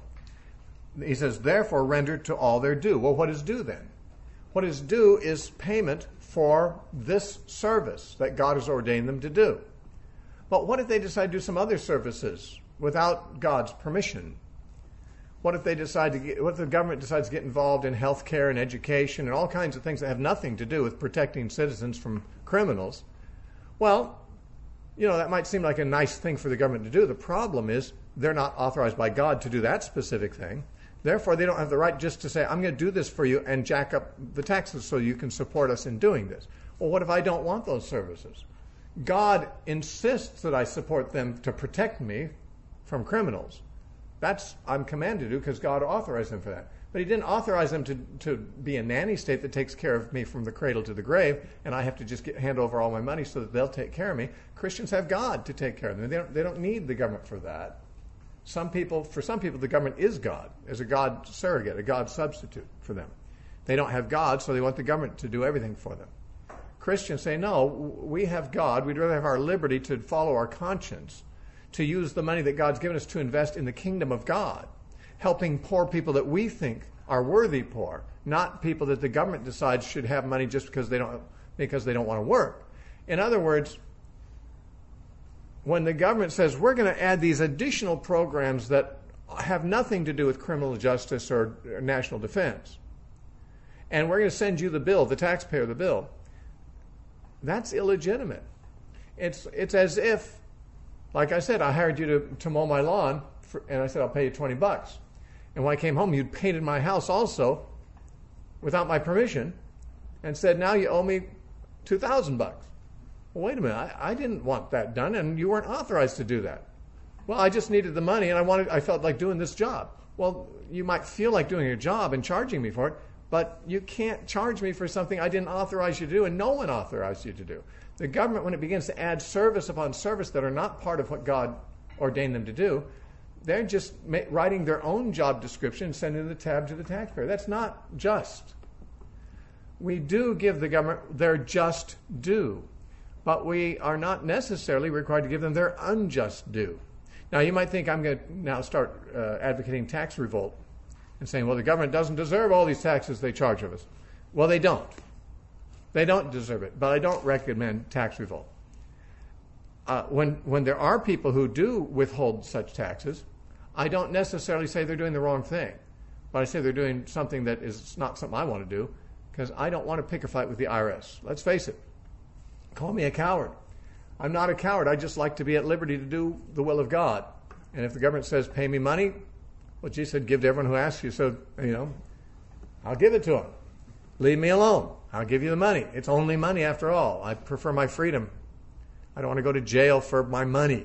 He says, therefore render to all their due. Well, what is due then? What is due is payment for this service that God has ordained them to do. But what if they decide to do some other services without God's permission? What if they decide to get, what if the government decides to get involved in health care and education and all kinds of things that have nothing to do with protecting citizens from criminals? Well, you know, that might seem like a nice thing for the government to do. The problem is they're not authorized by God to do that specific thing. Therefore, they don't have the right just to say, I'm going to do this for you and jack up the taxes so you can support us in doing this. Well, what if I don't want those services? God insists that I support them to protect me from criminals. That's I'm commanded to do because God authorized them for that. But he didn't authorize them to, to be a nanny state that takes care of me from the cradle to the grave, and I have to just get, hand over all my money so that they'll take care of me. Christians have God to take care of them. They don't, they don't need the government for that. Some people, for some people, the government is God, is a God surrogate, a God substitute for them. They don't have God, so they want the government to do everything for them. Christians say, no, we have God. We'd rather have our liberty to follow our conscience, to use the money that God's given us to invest in the kingdom of God, helping poor people that we think are worthy poor, not people that the government decides should have money just because they don't, because they don't want to work. In other words, when the government says we're going to add these additional programs that have nothing to do with criminal justice or national defense. And we're going to send you the bill, the taxpayer the bill. That's illegitimate. It's it's as if, like I said, I hired you to, to mow my lawn, for, and I said, I'll pay you twenty bucks. And when I came home, you'd painted my house also without my permission and said, now you owe me two thousand bucks. Well, wait a minute, I, I didn't want that done, and you weren't authorized to do that. Well, I just needed the money, and I wanted, I felt like doing this job. Well, you might feel like doing your job and charging me for it, but you can't charge me for something I didn't authorize you to do, and no one authorized you to do. The government, when it begins to add service upon service that are not part of what God ordained them to do, they're just ma- writing their own job description and sending the tab to the taxpayer. That's not just. We do give the government their just due, but we are not necessarily required to give them their unjust due. Now, you might think I'm going to now start uh, advocating tax revolt and saying, well, the government doesn't deserve all these taxes they charge of us. Well, they don't. They don't deserve it, but I don't recommend tax revolt. Uh, when, when there are people who do withhold such taxes, I don't necessarily say they're doing the wrong thing, but I say they're doing something that is not something I want to do, because I don't want to pick a fight with the I R S. Let's face it. Call me a coward. I'm not a coward. I just like to be at liberty to do the will of God. And if the government says, pay me money, well, Jesus said, give to everyone who asks you. So, you know, I'll give it to them. Leave me alone. I'll give you the money. It's only money after all. I prefer my freedom. I don't want to go to jail for my money.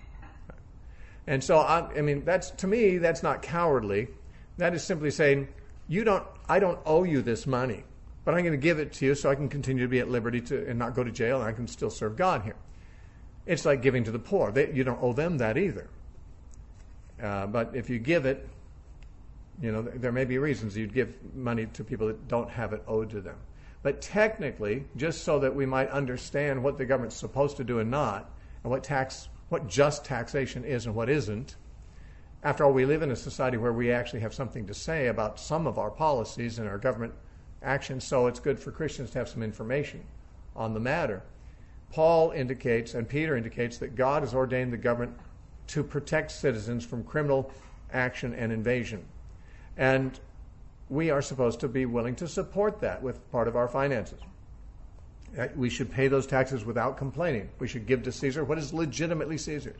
And so, I, I mean, that's, to me, that's not cowardly. That is simply saying, you don't, I don't owe you this money, but I'm going to give it to you so I can continue to be at liberty to, and not go to jail, and I can still serve God here. It's like giving to the poor. They, you don't owe them that either. Uh, but if you give it, you know, there may be reasons you'd give money to people that don't have it owed to them. But technically, just so that we might understand what the government's supposed to do and not, and what tax, what just taxation is and what isn't, after all, we live in a society where we actually have something to say about some of our policies and our government actions, so it's good for Christians to have some information on the matter. Paul indicates, and Peter indicates, that God has ordained the government to protect citizens from criminal action and invasion. And we are supposed to be willing to support that with part of our finances. We should pay those taxes without complaining. We should give to Caesar what is legitimately Caesar's.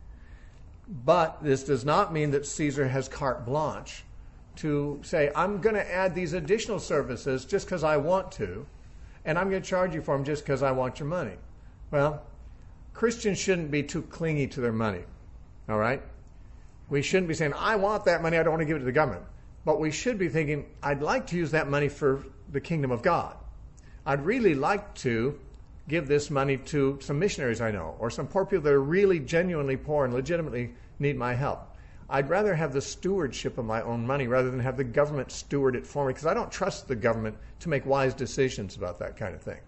But this does not mean that Caesar has carte blanche to say, I'm going to add these additional services just because I want to, and I'm going to charge you for them just because I want your money. Well, Christians shouldn't be too clingy to their money, all right? We shouldn't be saying, I want that money, I don't want to give it to the government. But we should be thinking, I'd like to use that money for the kingdom of God. I'd really like to give this money to some missionaries I know, or some poor people that are really genuinely poor and legitimately need my help. I'd rather have the stewardship of my own money rather than have the government steward it for me, because I don't trust the government to make wise decisions about that kind of thing.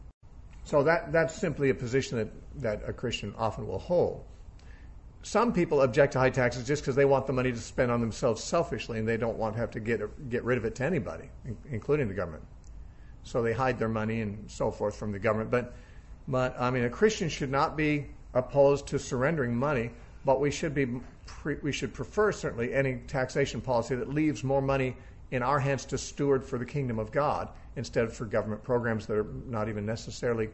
So that, that's simply a position that, that a Christian often will hold. Some people object to high taxes just because they want the money to spend on themselves selfishly, and they don't want to have to get, get rid of it to anybody, including the government. So they hide their money and so forth from the government. But, but I mean, a Christian should not be opposed to surrendering money, but we should be pre- we should prefer certainly any taxation policy that leaves more money in our hands to steward for the kingdom of God instead of for government programs that are not even necessarily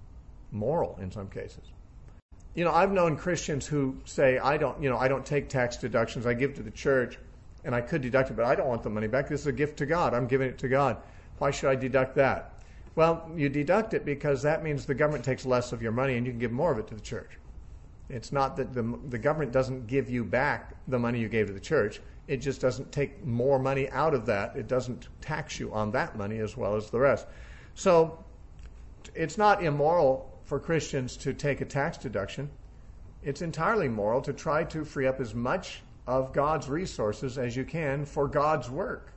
moral in some cases. You know, I've known Christians who say, I don't, you know, I don't take tax deductions. I give to the church, and I could deduct it, but I don't want the money back. This is a gift to God. I'm giving it to God. Why should I deduct that? Well, you deduct it because that means the government takes less of your money and you can give more of it to the church. It's not that the, the government doesn't give you back the money you gave to the church. It just doesn't take more money out of that. It doesn't tax you on that money as well as the rest. So it's not immoral for Christians to take a tax deduction. It's entirely moral to try to free up as much of God's resources as you can for God's work,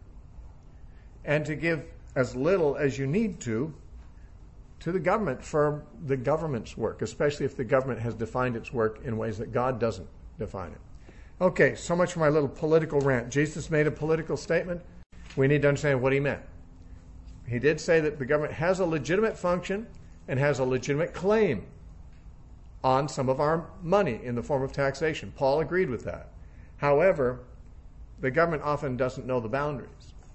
and to give as little as you need to to the government for the government's work, especially if the government has defined its work in ways that God doesn't define it. Okay, so much for my little political rant. Jesus made a political statement. We need to understand what he meant. He did say that the government has a legitimate function and has a legitimate claim on some of our money in the form of taxation. Paul agreed with that. However, the government often doesn't know the boundaries.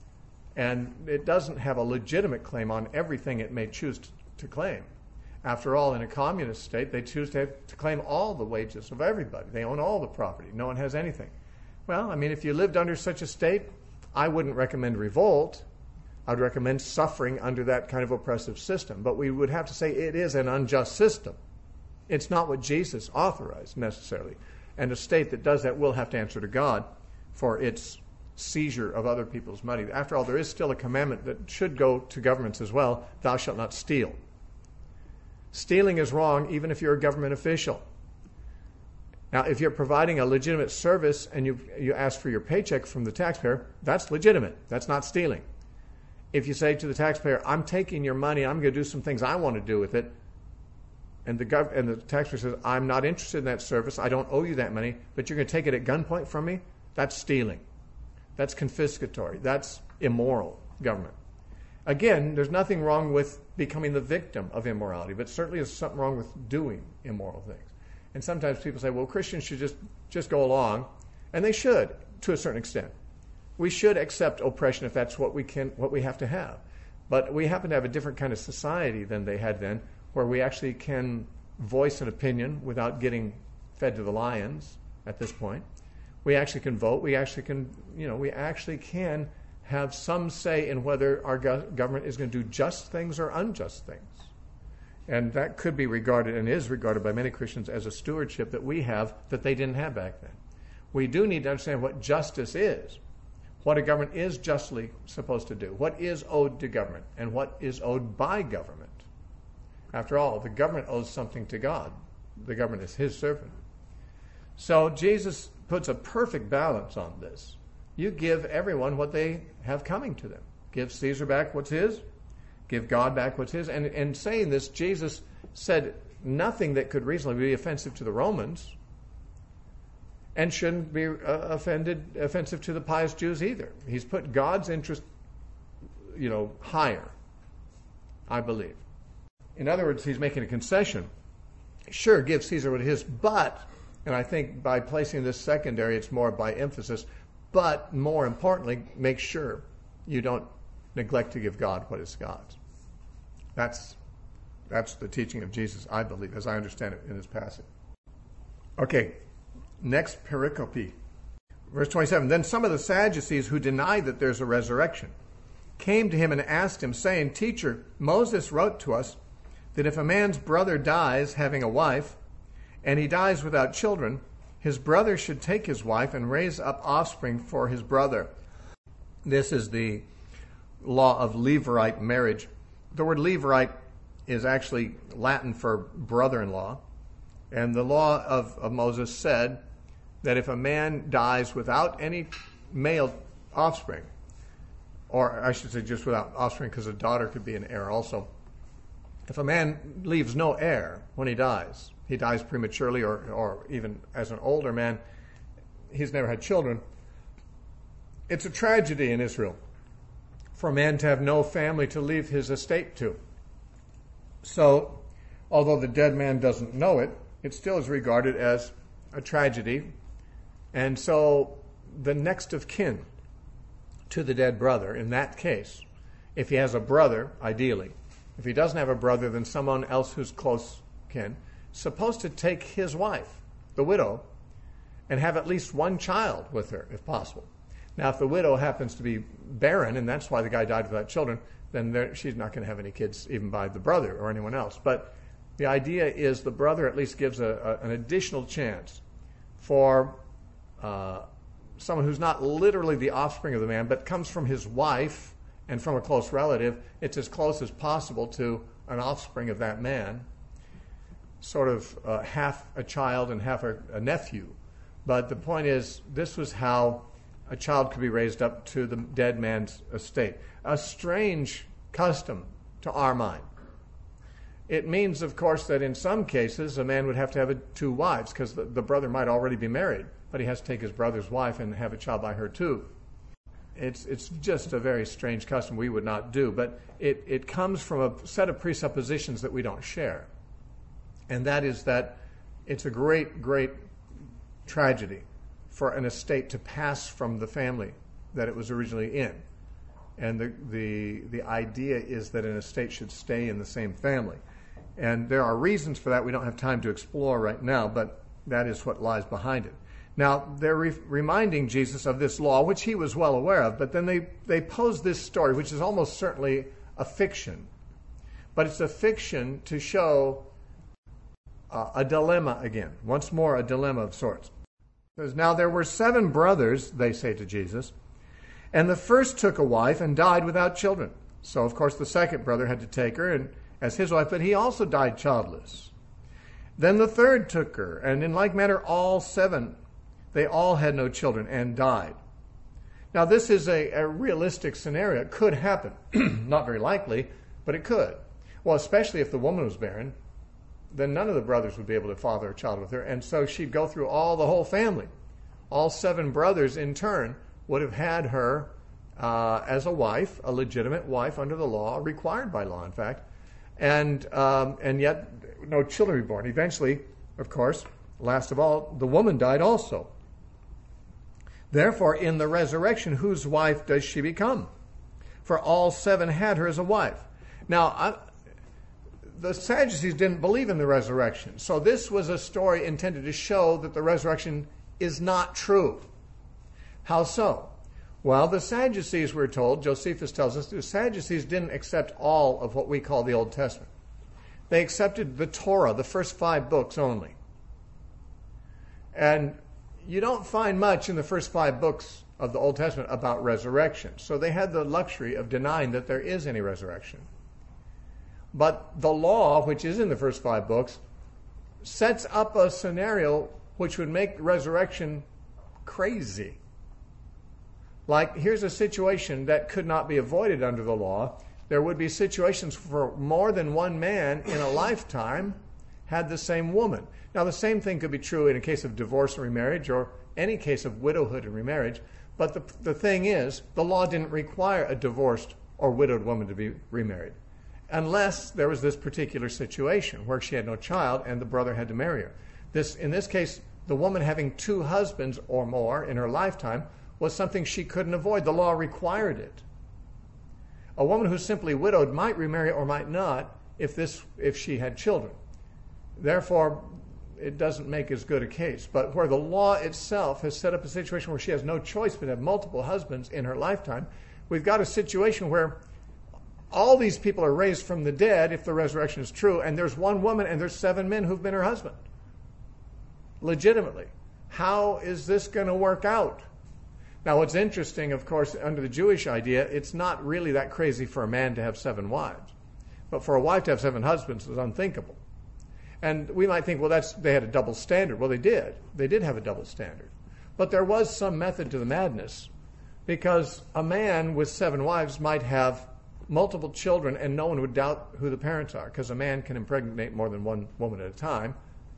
And it doesn't have a legitimate claim on everything it may choose to, to claim. After all, in a communist state, they choose to, have, to claim all the wages of everybody. They own all the property. No one has anything. Well, I mean, if you lived under such a state, I wouldn't recommend revolt. I would recommend suffering under that kind of oppressive system. But we would have to say it is an unjust system. It's not what Jesus authorized necessarily. And a state that does that will have to answer to God for its seizure of other people's money. After all, there is still a commandment that should go to governments as well: thou shalt not steal. Stealing is wrong even if you're a government official. Now, if you're providing a legitimate service and you you ask for your paycheck from the taxpayer, that's legitimate. That's not stealing. If you say to the taxpayer, I'm taking your money, I'm going to do some things I want to do with it, and the gov- and the taxpayer says, I'm not interested in that service, I don't owe you that money, but you're going to take it at gunpoint from me, that's stealing. That's confiscatory. That's immoral government. Again, there's nothing wrong with becoming the victim of immorality, but certainly there's something wrong with doing immoral things. And sometimes people say, well, Christians should just, just go along, and they should, to a certain extent. We should accept oppression if that's what we can, what we have to have. But we happen to have a different kind of society than they had then, where we actually can voice an opinion without getting fed to the lions at this point. We actually can vote. We actually can, you know, we actually can have some say in whether our go- government is going to do just things or unjust things. And that could be regarded and is regarded by many Christians as a stewardship that we have that they didn't have back then. We do need to understand what justice is, what a government is justly supposed to do, what is owed to government, and what is owed by government. After all, the government owes something to God. The government is his servant. So Jesus puts a perfect balance on this. You give everyone what they have coming to them. Give Caesar back what's his. Give God back what's his. And in saying this, Jesus said nothing that could reasonably be offensive to the Romans and shouldn't be uh, offended, offensive to the pious Jews either. He's put God's interest, you know, higher, I believe. In other words, he's making a concession. Sure, give Caesar what it is, but, and I think by placing this secondary, it's more by emphasis, but more importantly, make sure you don't neglect to give God what is God's. That's that's the teaching of Jesus, I believe, as I understand it in this passage. Okay, next pericope. Verse twenty-seven, then some of the Sadducees who denied that there's a resurrection came to him and asked him, saying, Teacher, Moses wrote to us that if a man's brother dies having a wife, and he dies without children, his brother should take his wife and raise up offspring for his brother. This is the law of Levirate marriage. The word Levirate is actually Latin for brother-in-law. And the law of, of Moses said that if a man dies without any male offspring, or I should say just without offspring because a daughter could be an heir also, if a man leaves no heir when he dies, he dies prematurely or, or even as an older man, he's never had children, it's a tragedy in Israel for a man to have no family to leave his estate to. So, although the dead man doesn't know it, it still is regarded as a tragedy. And so, the next of kin to the dead brother, in that case, if he has a brother, ideally, if he doesn't have a brother, then someone else who's close kin, supposed to take his wife, the widow, and have at least one child with her, if possible. Now, if the widow happens to be barren, and that's why the guy died without children, then there, she's not going to have any kids even by the brother or anyone else. But the idea is the brother at least gives a, a, an additional chance for uh, someone who's not literally the offspring of the man, but comes from his wife and from a close relative. It's as close as possible to an offspring of that man, sort of uh, half a child and half a, a nephew. But the point is, this was how a child could be raised up to the dead man's estate. A strange custom to our mind. It means, of course, that in some cases a man would have to have a, two wives because the, the brother might already be married, but he has to take his brother's wife and have a child by her too. It's it's just a very strange custom we would not do, but it, it comes from a set of presuppositions that we don't share. And that is that it's a great, great tragedy for an estate to pass from the family that it was originally in. And the, the, the idea is that an estate should stay in the same family. And there are reasons for that we don't have time to explore right now, but that is what lies behind it. Now, they're re- reminding Jesus of this law, which he was well aware of, but then they, they pose this story, which is almost certainly a fiction. But it's a fiction to show uh, a dilemma again. Once more, a dilemma of sorts. It says, now there were seven brothers, they say to Jesus, and the first took a wife and died without children. So, of course, the second brother had to take her and as his wife, but he also died childless. Then the third took her, and in like manner all seven. They all had no children and died. Now, this is a, a realistic scenario. It could happen. Not very likely, but it could. Well, especially if the woman was barren, then none of the brothers would be able to father a child with her, and so she'd go through all the whole family. All seven brothers, in turn, would have had her uh, as a wife, a legitimate wife under the law, required by law, in fact, and um, and yet no children were born. Eventually, of course, last of all, the woman died also. Therefore, in the resurrection, whose wife does she become? For all seven had her as a wife. Now, I, the Sadducees didn't believe in the resurrection, so this was a story intended to show that the resurrection is not true. How so? Well, the Sadducees, we're told, Josephus tells us, the Sadducees didn't accept all of what we call the Old Testament. They accepted the Torah, the first five books only. And you don't find much in the first five books of the Old Testament about resurrection. So they had the luxury of denying that there is any resurrection. But the law, which is in the first five books, sets up a scenario which would make resurrection crazy. Like, here's a situation that could not be avoided under the law. There would be situations for more than one man in a lifetime had the same woman. Now, the same thing could be true in a case of divorce and remarriage or any case of widowhood and remarriage. But the, the thing is, the law didn't require a divorced or widowed woman to be remarried unless there was this particular situation where she had no child and the brother had to marry her. This, in this case, the woman having two husbands or more in her lifetime was something she couldn't avoid. The law required it. A woman who's simply widowed might remarry or might not if this if she had children. Therefore, it doesn't make as good a case. But where the law itself has set up a situation where she has no choice but to have multiple husbands in her lifetime, we've got a situation where all these people are raised from the dead, if the resurrection is true, and there's one woman and there's seven men who've been her husband. Legitimately. How is this going to work out? Now, what's interesting, of course, under the Jewish idea, it's not really that crazy for a man to have seven wives. But for a wife to have seven husbands is unthinkable. And we might think, well, that's they had a double standard. Well, they did. They did have a double standard. But there was some method to the madness, because a man with seven wives might have multiple children and no one would doubt who the parents are, because a man can impregnate more than one woman at a time.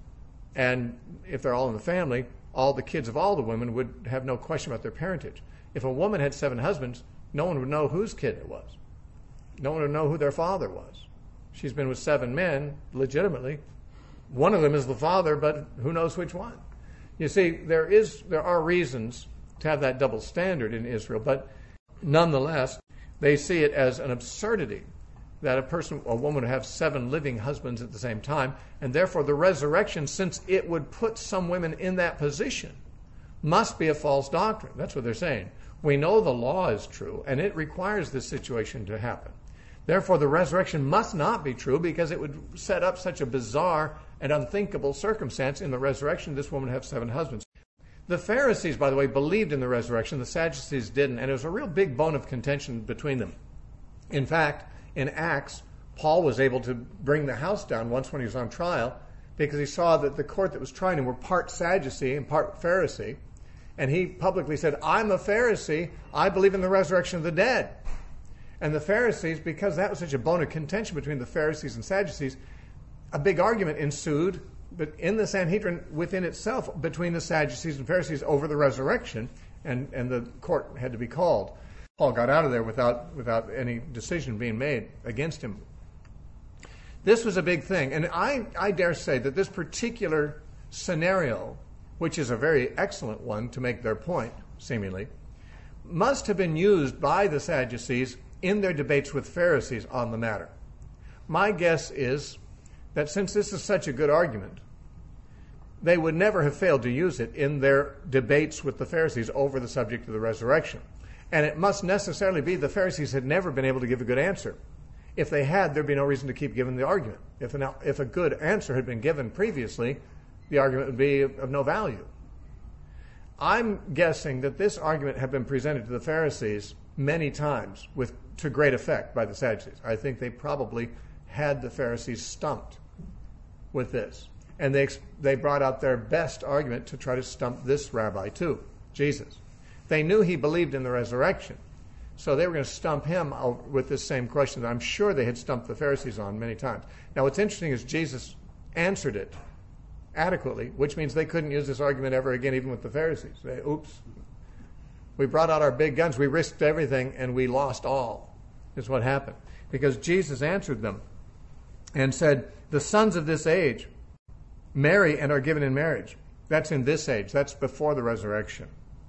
And if they're all in the family, all the kids of all the women would have no question about their parentage. If a woman had seven husbands, no one would know whose kid it was. No one would know who their father was. She's been with seven men, legitimately. One of them is the father, but who knows which one? You see, there is there are reasons to have that double standard in Israel, but nonetheless, they see it as an absurdity that a person, a woman would have seven living husbands at the same time, and therefore the resurrection, since it would put some women in that position, must be a false doctrine. That's what they're saying. We know the law is true, and it requires this situation to happen. Therefore, the resurrection must not be true, because it would set up such a bizarre and unthinkable circumstance in the resurrection, this woman would have seven husbands. The Pharisees, by the way, believed in the resurrection. The Sadducees didn't, and it was a real big bone of contention between them. In fact, in Acts, Paul was able to bring the house down once when he was on trial, because he saw that the court that was trying him were part Sadducee and part Pharisee. And he publicly said, I'm a Pharisee. I believe in the resurrection of the dead. And the Pharisees, because that was such a bone of contention between the Pharisees and Sadducees, a big argument ensued but in the Sanhedrin within itself between the Sadducees and Pharisees over the resurrection, and, and the court had to be called. Paul got out of there without without any decision being made against him. This was a big thing, and I, I dare say that this particular scenario which is a very excellent one to make their point, seemingly, must have been used by the Sadducees in their debates with Pharisees on the matter. My guess is that since this is such a good argument, they would never have failed to use it in their debates with the Pharisees over the subject of the resurrection. And it must necessarily be the Pharisees had never been able to give a good answer. If they had, there'd be no reason to keep giving the argument. If, an, if a good answer had been given previously, the argument would be of, of no value. I'm guessing that this argument had been presented to the Pharisees many times with to great effect by the Sadducees. I think they probably had the Pharisees stumped with this. And they, they brought out their best argument to try to stump this rabbi too, Jesus. They knew he believed in the resurrection, so they were going to stump him with this same question that I'm sure they had stumped the Pharisees on many times. Now what's interesting is Jesus answered it adequately, which means they couldn't use this argument ever again, even with the Pharisees. They, oops, we brought out our big guns, we risked everything, and we lost all, is what happened. Because Jesus answered them and said, the sons of this age marry and are given in marriage. That's in this age. That's before the resurrection.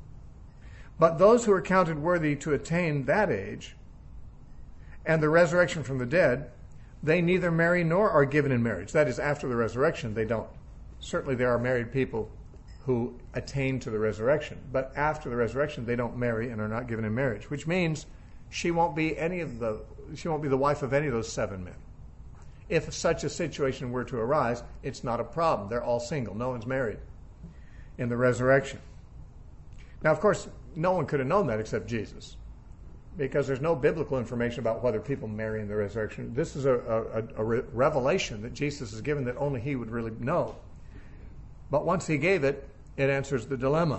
But those who are counted worthy to attain that age and the resurrection from the dead, they neither marry nor are given in marriage. That is, after the resurrection, they don't. Certainly there are married people who attain to the resurrection, but after the resurrection, they don't marry and are not given in marriage, which means she won't be any of the, she won't be the wife of any of those seven men. If such a situation were to arise, it's not a problem. They're all single. No one's married in the resurrection. Now, of course, no one could have known that except Jesus, because there's no biblical information about whether people marry in the resurrection. This is a, a, a revelation that Jesus has given that only he would really know. But once he gave it, it answers the dilemma.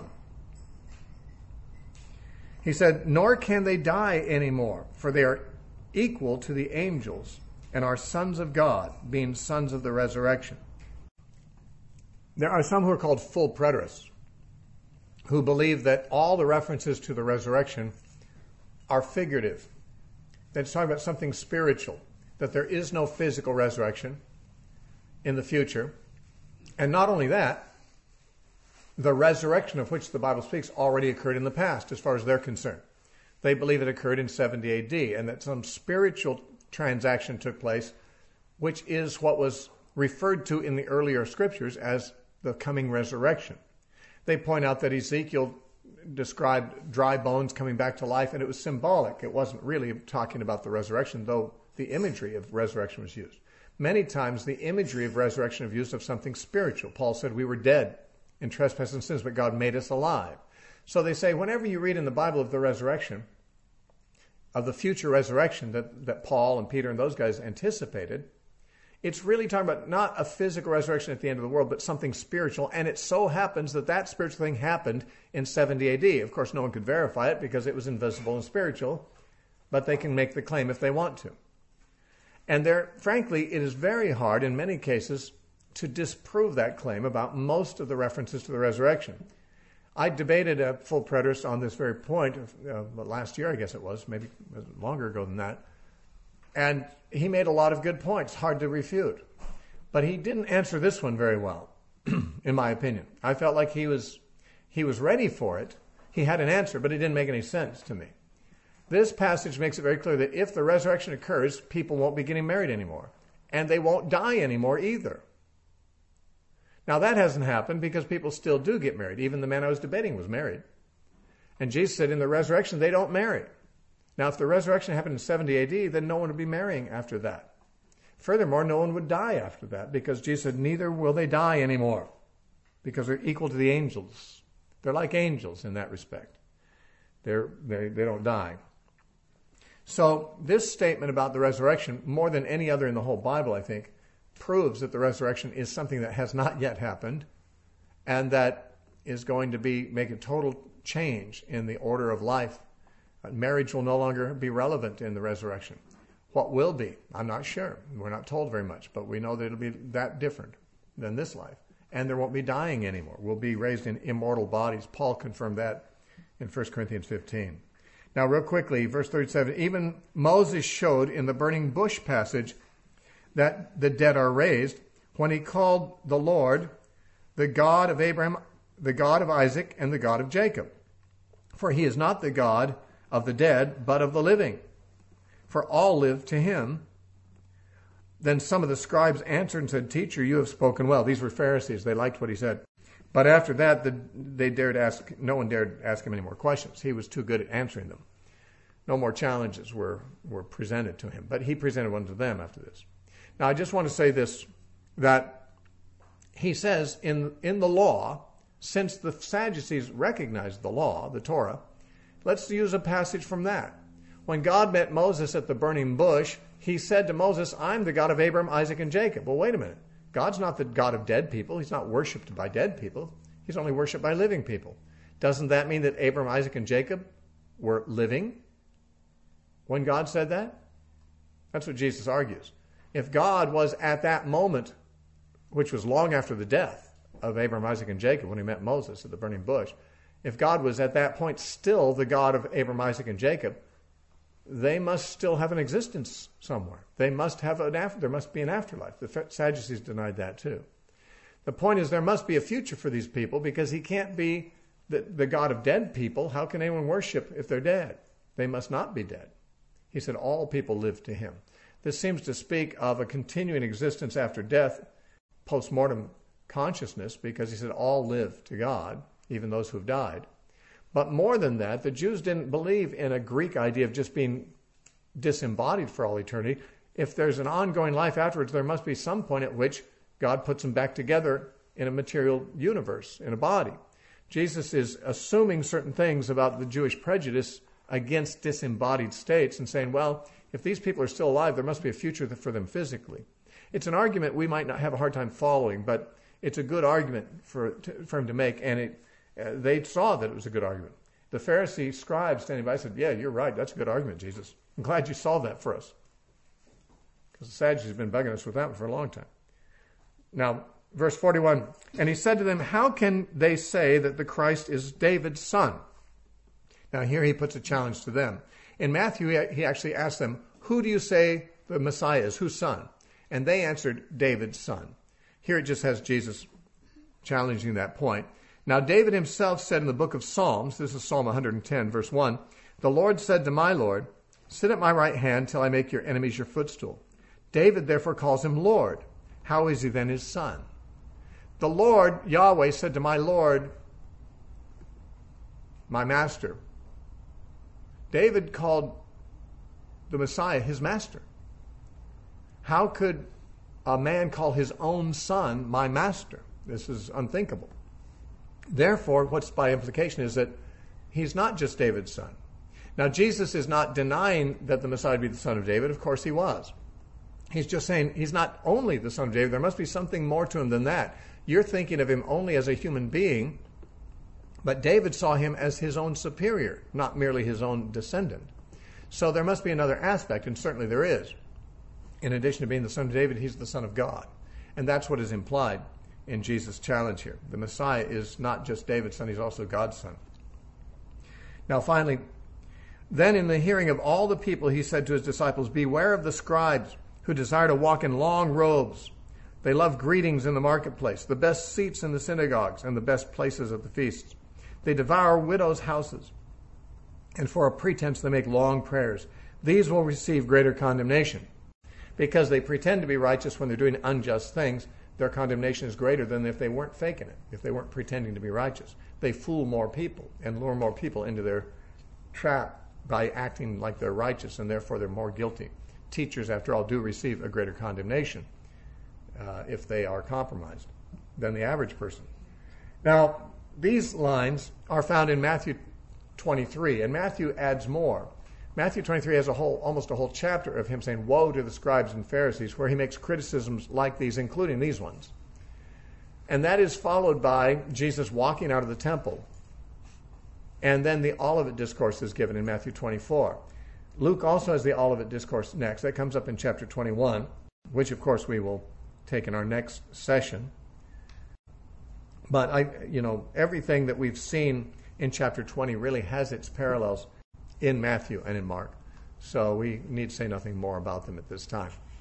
He said, nor can they die anymore, for they are equal to the angels and are sons of God, being sons of the resurrection. There are some who are called full preterists, who believe that all the references to the resurrection are figurative. That it's talking about something spiritual, that there is no physical resurrection in the future. And not only that, the resurrection of which the Bible speaks already occurred in the past, as far as they're concerned. They believe it occurred in seventy A D, and that some spiritual transaction took place, which is what was referred to in the earlier scriptures as the coming resurrection. They point out that Ezekiel described dry bones coming back to life, and it was symbolic. It wasn't really talking about the resurrection, though the imagery of resurrection was used. Many times the imagery of resurrection is used of something spiritual. Paul said we were dead in trespasses and sins, but God made us alive. So they say whenever you read in the Bible of the resurrection, of the future resurrection that, that Paul and Peter and those guys anticipated, it's really talking about not a physical resurrection at the end of the world, but something spiritual. And it so happens that that spiritual thing happened in seventy A D. Of course, no one could verify it because it was invisible and spiritual, but they can make the claim if they want to. And there, frankly, it is very hard in many cases to disprove that claim about most of the references to the resurrection. I debated a full preterist on this very point uh, last year, I guess it was, maybe longer ago than that. And he made a lot of good points, hard to refute. But he didn't answer this one very well, in my opinion. I felt like he was he was ready for it. He had an answer, but it didn't make any sense to me. This passage makes it very clear that if the resurrection occurs, people won't be getting married anymore. And they won't die anymore either. Now that hasn't happened because people still do get married. Even the man I was debating was married. And Jesus said in the resurrection, they don't marry. Now if the resurrection happened in seventy A D, then no one would be marrying after that. Furthermore, no one would die after that because Jesus said, neither will they die anymore because they're equal to the angels. They're like angels in that respect. They're, they, they don't die. So this statement about the resurrection, more than any other in the whole Bible, I think, proves that the resurrection is something that has not yet happened and that is going to be make a total change in the order of life. Marriage will no longer be relevant in the resurrection. What will be? I'm not sure. We're not told very much, but we know that it'll be that different than this life. And there won't be dying anymore. We'll be raised in immortal bodies. Paul confirmed that in First Corinthians fifteen. Now, real quickly, verse thirty-seven, even Moses showed in the burning bush passage that the dead are raised when he called the Lord, the God of Abraham, the God of Isaac and the God of Jacob. For he is not the God of the dead, but of the living. For all live to him. Then some of the scribes answered and said, Teacher, you have spoken well. These were Pharisees. They liked what he said. But after that, the, they dared ask, no one dared ask him any more questions. He was too good at answering them. No more challenges were, were presented to him. But he presented one to them after this. Now, I just want to say this, that he says in, in the law, since the Sadducees recognized the law, the Torah, let's use a passage from that. When God met Moses at the burning bush, he said to Moses, I'm the God of Abraham, Isaac, and Jacob. Well, wait a minute. God's not the God of dead people. He's not worshipped by dead people. He's only worshipped by living people. Doesn't that mean that Abraham, Isaac, and Jacob were living when God said that? That's what Jesus argues. If God was at that moment, which was long after the death of Abraham, Isaac, and Jacob when he met Moses at the burning bush, if God was at that point still the God of Abraham, Isaac, and Jacob, they must still have an existence somewhere. They must have an after. There must be an afterlife. The Sadducees denied that too. The point is there must be a future for these people because he can't be the, the God of dead people. How can anyone worship if they're dead? They must not be dead. He said all people live to him. This seems to speak of a continuing existence after death, post-mortem consciousness, because he said all live to God, even those who have died. But more than that, the Jews didn't believe in a Greek idea of just being disembodied for all eternity. If there's an ongoing life afterwards, there must be some point at which God puts them back together in a material universe, in a body. Jesus is assuming certain things about the Jewish prejudice against disembodied states and saying, well, if these people are still alive, there must be a future for them physically. It's an argument we might not have a hard time following, but it's a good argument for, to, for him to make, and it Uh, they saw that it was a good argument. The Pharisee scribe standing by said, yeah, you're right. That's a good argument, Jesus. I'm glad you solved that for us. Because the Sadducees have been bugging us with that one for a long time. Now, verse forty-one, and he said to them, how can they say that the Christ is David's son? Now, here he puts a challenge to them. In Matthew, he actually asked them, who do you say the Messiah is? Whose son? And they answered, David's son. Here it just has Jesus challenging that point. Now, David himself said in the book of Psalms, this is Psalm one hundred ten, verse one, the Lord said to my Lord, sit at my right hand till I make your enemies your footstool. David therefore calls him Lord. How is he then his son? The Lord, Yahweh, said to my Lord, my master. David called the Messiah his master. How could a man call his own son my master? This is unthinkable. Therefore, what's by implication is that he's not just David's son. Now, Jesus is not denying that the Messiah would be the son of David. Of course he was. He's just saying he's not only the son of David. There must be something more to him than that. You're thinking of him only as a human being, but David saw him as his own superior, not merely his own descendant. So there must be another aspect, and certainly there is. In addition to being the son of David, he's the son of God. And that's what is implied in Jesus' challenge here. The Messiah is not just David's son, he's also God's son. Now finally, then in the hearing of all the people, he said to his disciples, beware of the scribes who desire to walk in long robes. They love greetings in the marketplace, the best seats in the synagogues, and the best places at the feasts. They devour widows' houses, and for a pretense they make long prayers. These will receive greater condemnation. Because they pretend to be righteous when they're doing unjust things, their condemnation is greater than if they weren't faking it, if they weren't pretending to be righteous. They fool more people and lure more people into their trap by acting like they're righteous, and therefore they're more guilty. Teachers, after all, do receive a greater condemnation uh, if they are compromised than the average person. Now, these lines are found in Matthew twenty-three, and Matthew adds more. Matthew twenty-three has a whole, almost a whole chapter of him saying, woe to the scribes and Pharisees, where he makes criticisms like these, including these ones. And that is followed by Jesus walking out of the temple. And then the Olivet Discourse is given in Matthew twenty-four. Luke also has the Olivet Discourse next. That comes up in chapter twenty-one, which of course we will take in our next session. But I, you know, everything that we've seen in chapter twenty really has its parallels in Matthew and in Mark. So we need to say nothing more about them at this time.